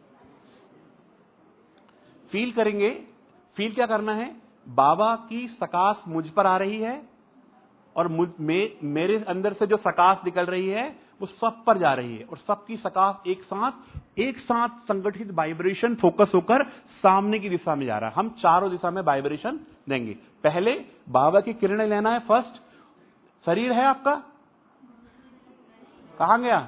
फील करेंगे, फील क्या करना है? बाबा की सकाश मुझ पर आ रही है, और मुझ में, मेरे अंदर से जो सकाश निकल रही है वो सब पर जा रही है, और सबकी सकाश एक साथ एक साथ संगठित वाइब्रेशन फोकस होकर सामने की दिशा में जा रहा है। हम चारों दिशा में वाइब्रेशन देंगे। पहले बाबा की किरणें लेना है। फर्स्ट, शरीर है आपका, कहां गया?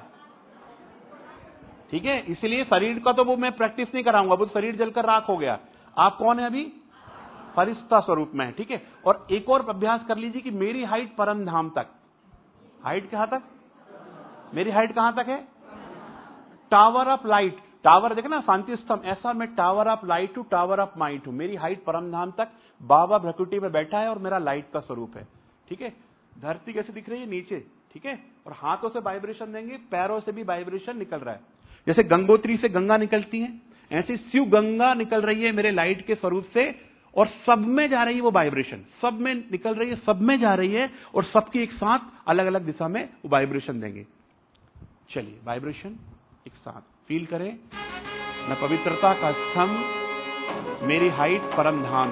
ठीक है, इसलिए शरीर का तो वो मैं प्रैक्टिस नहीं कराऊंगा, वो शरीर जलकर राख हो गया। आप कौन है अभी? फरिश्ता स्वरूप में है, ठीक है। और एक और अभ्यास कर लीजिए कि मेरी हाइट परम धाम तक। हाइट कहां तक? मेरी हाइट कहां तक है? Tower of light. टावर देखना, शांति स्तंभ, ऐसा मैं tower of light to tower of might हूं। मेरी हाइट परम धाम तक, बाबा भ्रकुटी में बैठा है और मेरा लाइट का स्वरूप है, ठीक है। धरती कैसे दिख रही है? नीचे, ठीक है। और हाथों से वाइब्रेशन देंगे, पैरों से भी वाइब्रेशन निकल रहा है। जैसे गंगोत्री से गंगा निकलती है, ऐसी शिव गंगा निकल रही है मेरे लाइट के स्वरूप से, और सब में जा रही है वो वाइब्रेशन, सब में निकल रही है, सब में जा रही है, और सबकी एक साथ अलग अलग दिशा में वो वाइब्रेशन देंगे। चलिए वाइब्रेशन एक साथ फील करें। मैं पवित्रता का स्तंभ, मेरी हाइट परम धाम।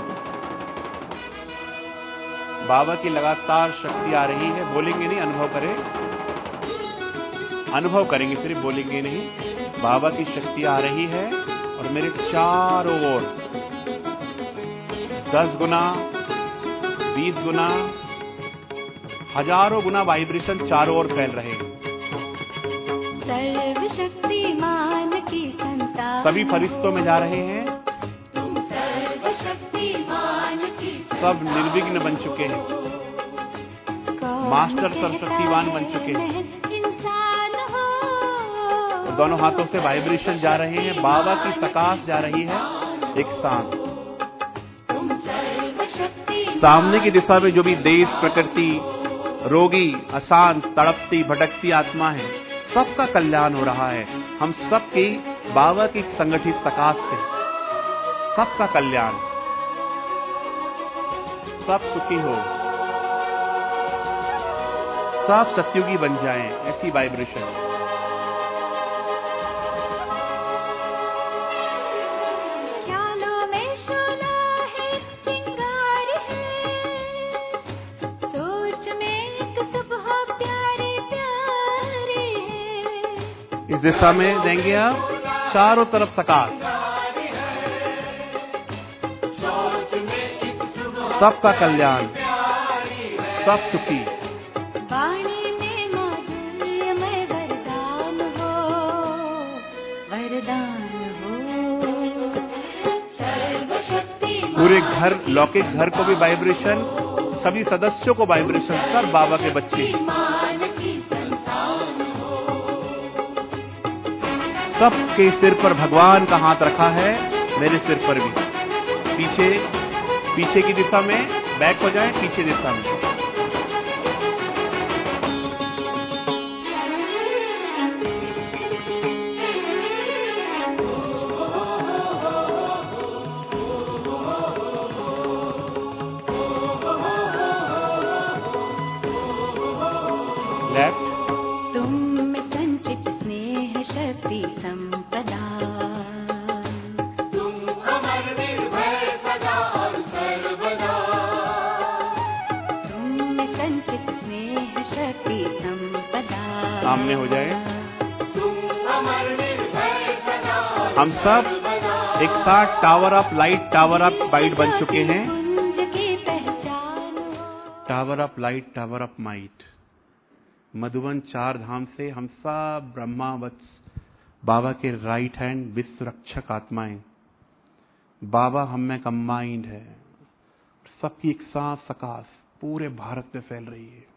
बाबा की लगातार शक्ति आ रही है, बोलेंगे नहीं, अनुभव करें, अनुभव करेंगे, सिर्फ बोलेंगे नहीं। बाबा की शक्ति आ रही है और मेरे चारों ओर दस गुना, बीस गुना, हजारों गुना वाइब्रेशन चारों ओर फैल रहे हैं। सर्वशक्तिमान की संतान, सभी फरिश्तों में जा रहे हैं, तुम सर्वशक्तिमान की सब निर्विघ्न बन चुके हैं, मास्टर सरस्वतीवान बन चुके हैं। इंसान हो, और दोनों हाथों से वाइब्रेशन जा रहे हैं, बाबा की प्रकाश जा रही है एक साथ। तुम सर्वशक्ति, सामने की दिशा में जो भी देश, प्रकृति, रोगी, अशांत, तड़पती भटकती आत्मा है, सबका कल्याण हो रहा है। हम सबकी बाबा की संगठित प्रकाश से सबका कल्याण, सब सुखी हो, सब सत्युगी बन जाएं, ऐसी वाइब्रेशन। ख्यालों में शोला है, चिंगार है, सोच में एक सुबह प्यारी प्यारी है। इस दिशा में देंगे आप चारों तरफ प्रकाश, सबका कल्याण, सब सुखी। वाणी में माधुर्यमय वरदान हो, वरदान हो। सर्वशक्तिमान पूरे घर, लौकिक घर को भी वाइब्रेशन, सभी सदस्यों को वाइब्रेशन, सब बाबा के बच्चे, की संतान हो। सबके सिर पर भगवान का हाथ रखा है, मेरे सिर पर भी। पीछे, पीछे की दिशा में बैक हो जाए, पीछे दिशा में। लेफ्ट, तुम में संचित स्नेह शक्ति संपदा, तुम अमर निर्भय सदा और सर्वदा। तुम में संचित स्नेह शक्ति संपदा, सामने हो जाए। तुम अमर निर्भय सदा और हम सब एक साथ tower of light, tower of might बन चुके हैं। कुंज की पहचान हो। Tower of light, tower of might. Madhuban Char Dham से हम सब ब्रह्मावत्स, बाबा के राइट हैंड विश्व रक्षक आत्माएं, बाबा हम में कंबाइंड है। सबकी एक साथ प्रकाश पूरे भारत में फैल रही है।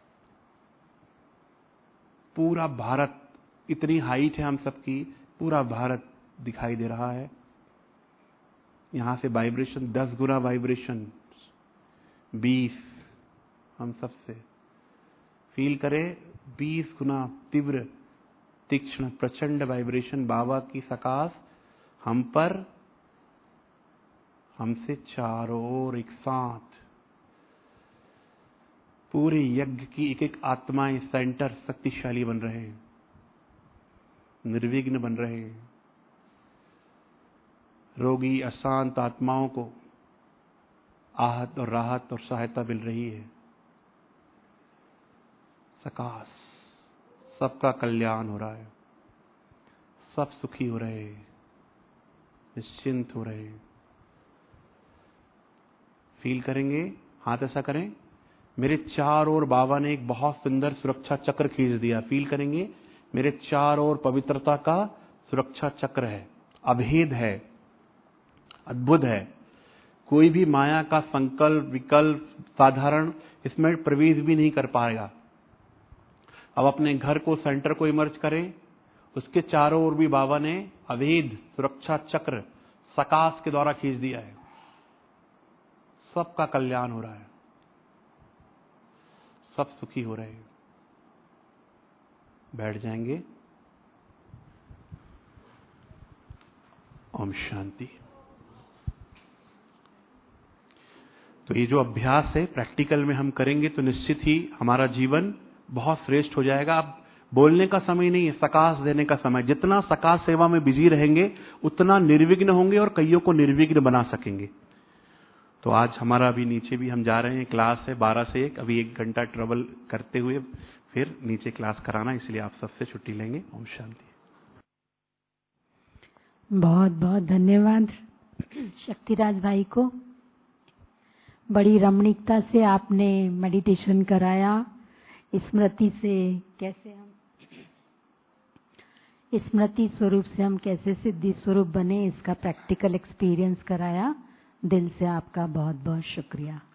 पूरा भारत, इतनी हाइट है हम सबकी, पूरा भारत दिखाई दे रहा है। यहां से वाइब्रेशन दस गुना वाइब्रेशन, बीस, हम सबसे फील करें, बीस गुना तीव्र, तीक्ष्ण, प्रचंड वाइब्रेशन बाबा की प्रकाश हम पर, हमसे चारों ओर एक साथ। पूरे यज्ञ की एक एक आत्माएं सेंटर शक्तिशाली बन रहे हैं, निर्विघ्न बन रहे हैं। रोगी अशांत आत्माओं को आहत और राहत और सहायता मिल रही है। प्रकाश, सबका कल्याण हो रहा है, सब सुखी हो रहे हैं, निश्चिंत हो रहे हैं। फील करेंगे, हाथ ऐसा करें, मेरे चारों ओर बाबा ने एक बहुत सुंदर सुरक्षा चक्र खींच दिया। फील करेंगे, मेरे चारों ओर पवित्रता का सुरक्षा चक्र है, अभेद है, अद्भुत है। कोई भी माया का संकल्प, विकल्प, साधारण इसमें प्रवेश भी नहीं कर पाएगा। अब अपने घर को, सेंटर को इमर्ज करें, उसके चारों ओर भी बाबा ने अभेद सुरक्षा चक्र प्रकाश के द्वारा खींच दिया है। सबका कल्याण हो रहा है, सब सुखी हो रहे हैं। बैठ जाएंगे ओम शांति। तो ये जो अभ्यास है प्रैक्टिकल में हम करेंगे तो निश्चित ही हमारा जीवन बहुत श्रेष्ठ हो जाएगा। अब बोलने का समय नहीं है, सकाश देने का समय। जितना सकाश सेवा में बिजी रहेंगे उतना निर्विघ्न होंगे और कईयों को निर्विघ्न बना सकेंगे। तो आज हमारा अभी नीचे भी हम जा रहे हैं, क्लास है बारह से एक, अभी एक घंटा ट्रेवल करते हुए फिर नीचे क्लास कराना, इसलिए आप सबसे छुट्टी लेंगे। ओम शांति। बहुत बहुत धन्यवाद शक्तिराज भाई को। बड़ी रमणीकता से आपने मेडिटेशन कराया। स्मृति से कैसे हम स्मृति स्वरूप से हम कैसे सिद्धि स्वरूप बने, इसका प्रैक्टिकल एक्सपीरियंस कराया। दिल से आपका बहुत बहुत शुक्रिया।